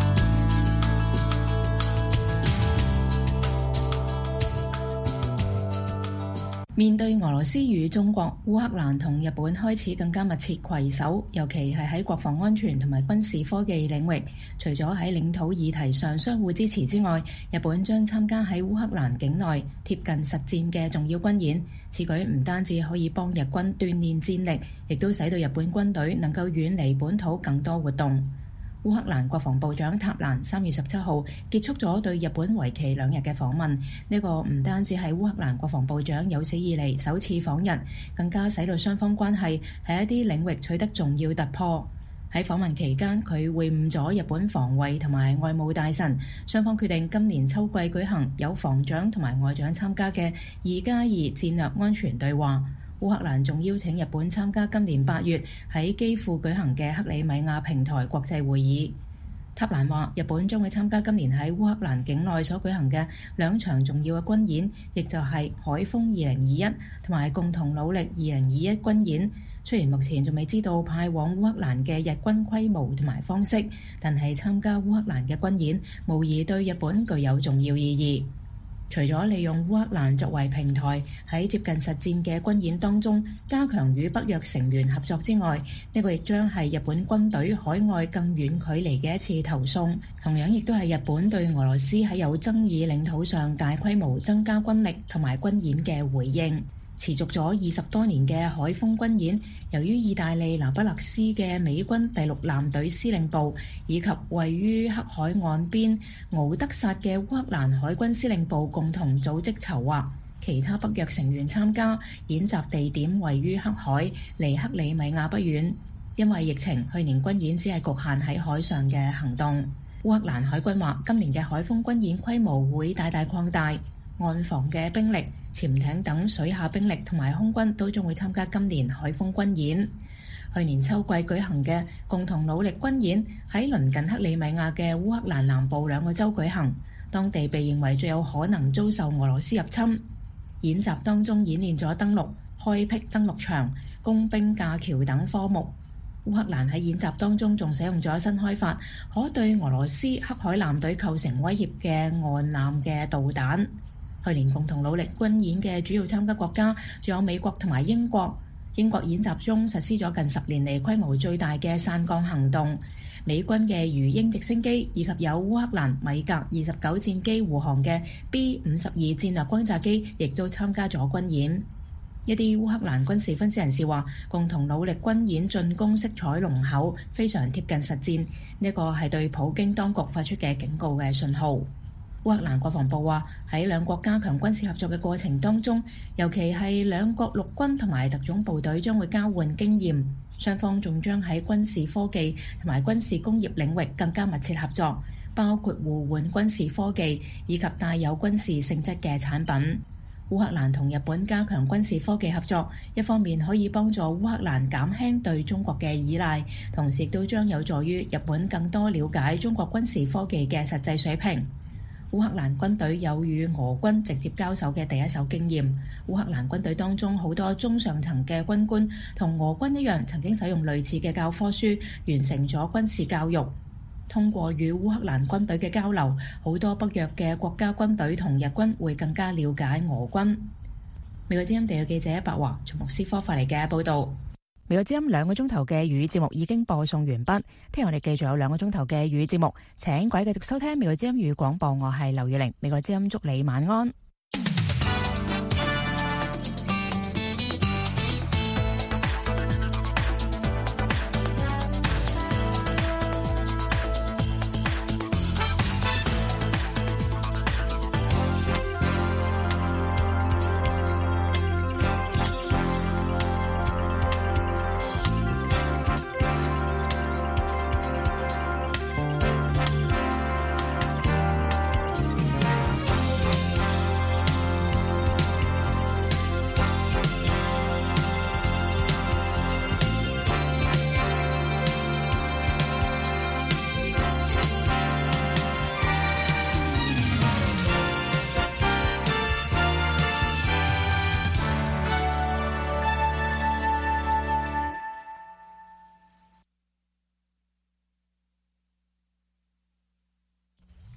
面對俄羅斯與中國，烏克蘭同日本開始更加密切攜手，尤其係喺國防安全同埋軍事科技領域。除咗喺領土議題上相互支持之外，日本將參加喺烏克蘭境內貼近實戰嘅重要軍演。此舉唔單止可以幫日軍鍛鍊戰力，亦都使到日本軍隊能夠遠離本土更多活動。烏克蘭國防部長塔蘭3月17號結束咗對日本為期2日嘅訪問，呢個唔單止係烏克蘭國防部長有史以嚟首次訪日，更加使到雙方關係喺一啲領域取得重要突破。喺訪問期間，佢會晤咗日本防衛同埋外務大臣，雙方決定今年秋季舉行有防長同埋外長參加嘅2+2戰略安全對話。烏克蘭仲邀請日本參加今年8月喺基輔舉行嘅克里米亞平台國際會議。塔蘭話，日本將會參加今年喺烏克蘭境內所舉行嘅2場重要嘅軍演，亦就係海鋒2021同埋共同努力2021軍演。雖然目前仲未知道派往烏克蘭嘅日軍規模同埋方式，但係參加烏克蘭嘅軍演無疑對日本具有重要意義。除咗利用烏克蘭作為平台喺接近實戰嘅軍演當中加強與北約成員合作之外，呢個亦將係日本軍隊海外更遠距離嘅一次投送，同樣亦都係日本對俄羅斯喺有爭議領土上大規模增加軍力同埋軍演嘅回應。持續咗20多年嘅海鋒軍演，由於意大利那不勒斯嘅美軍第6艦隊司令部以及位於黑海岸邊敖德薩嘅烏克蘭海軍司令部共同組織籌劃，其他北約成員參加。演習地點位於黑海，離克里米亞不遠。因為疫情，去年軍演只係局限喺海上嘅行動。烏克蘭海軍話，今年嘅海鋒軍演規模會大大擴大。岸防嘅兵力、潛艇等水下兵力同埋空軍都將會參加今年海鋒軍演。去年秋季舉行嘅共同努力軍演喺鄰近克里米亞嘅烏克蘭南部2個州舉行，當地被認為最有可能遭受俄羅斯入侵。演習當中演練咗登陸、開闢登陸場、工兵架橋等科目。烏克蘭喺演習當中仲使用咗新開發可對俄羅斯黑海艦隊構成威脅嘅岸艦嘅導彈。去年共同努力軍演嘅主要參加國家仲有美國同埋英國。英國演習中實施咗近10年嚟規模最大嘅散降行動。美軍嘅魚鷹直升機以及有烏克蘭米格29戰機護航嘅 B-52戰略轟炸機亦都參加咗軍演。一啲烏克蘭軍事分析人士話，共同努力軍演進攻色彩濃厚，非常貼近實戰，呢個係對普京當局發出嘅警告嘅信號。烏克蘭國防部話，喺兩國加強軍事合作嘅過程當中，尤其係兩國陸軍同埋特種部隊將會交換經驗，雙方仲將喺軍事科技同埋軍事工業領域更加密切合作，包括互換軍事科技以及帶有軍事性質嘅產品。烏克蘭同日本加強軍事科技合作，一方面可以幫助烏克蘭減輕對中國嘅依賴，同時亦都將有助於日本更多了解中國軍事科技嘅實際水平。烏克蘭軍隊有與俄軍直接交手嘅第一手經驗。烏克蘭軍隊當中好多中上層嘅軍官同俄軍一樣，曾經使用類似嘅教科書完成咗軍事教育。通過與烏克蘭軍隊嘅交流，好多北約嘅國家軍隊同日軍會更加了解俄軍。美國之音地約記者白華從莫斯科發嚟嘅報導。美國之音2個鐘頭嘅粵語節目已經播送完畢，聽日我哋繼續有2個鐘頭嘅粵語節目，請各位繼續收聽美國之音粵語廣播，我係劉月玲，美國之音祝你晚安。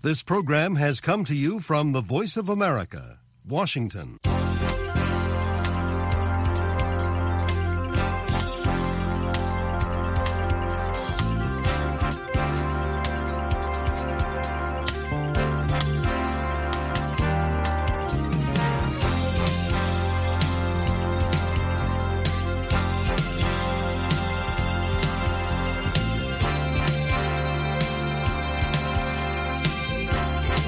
This program has come to you from the Voice of America, Washington.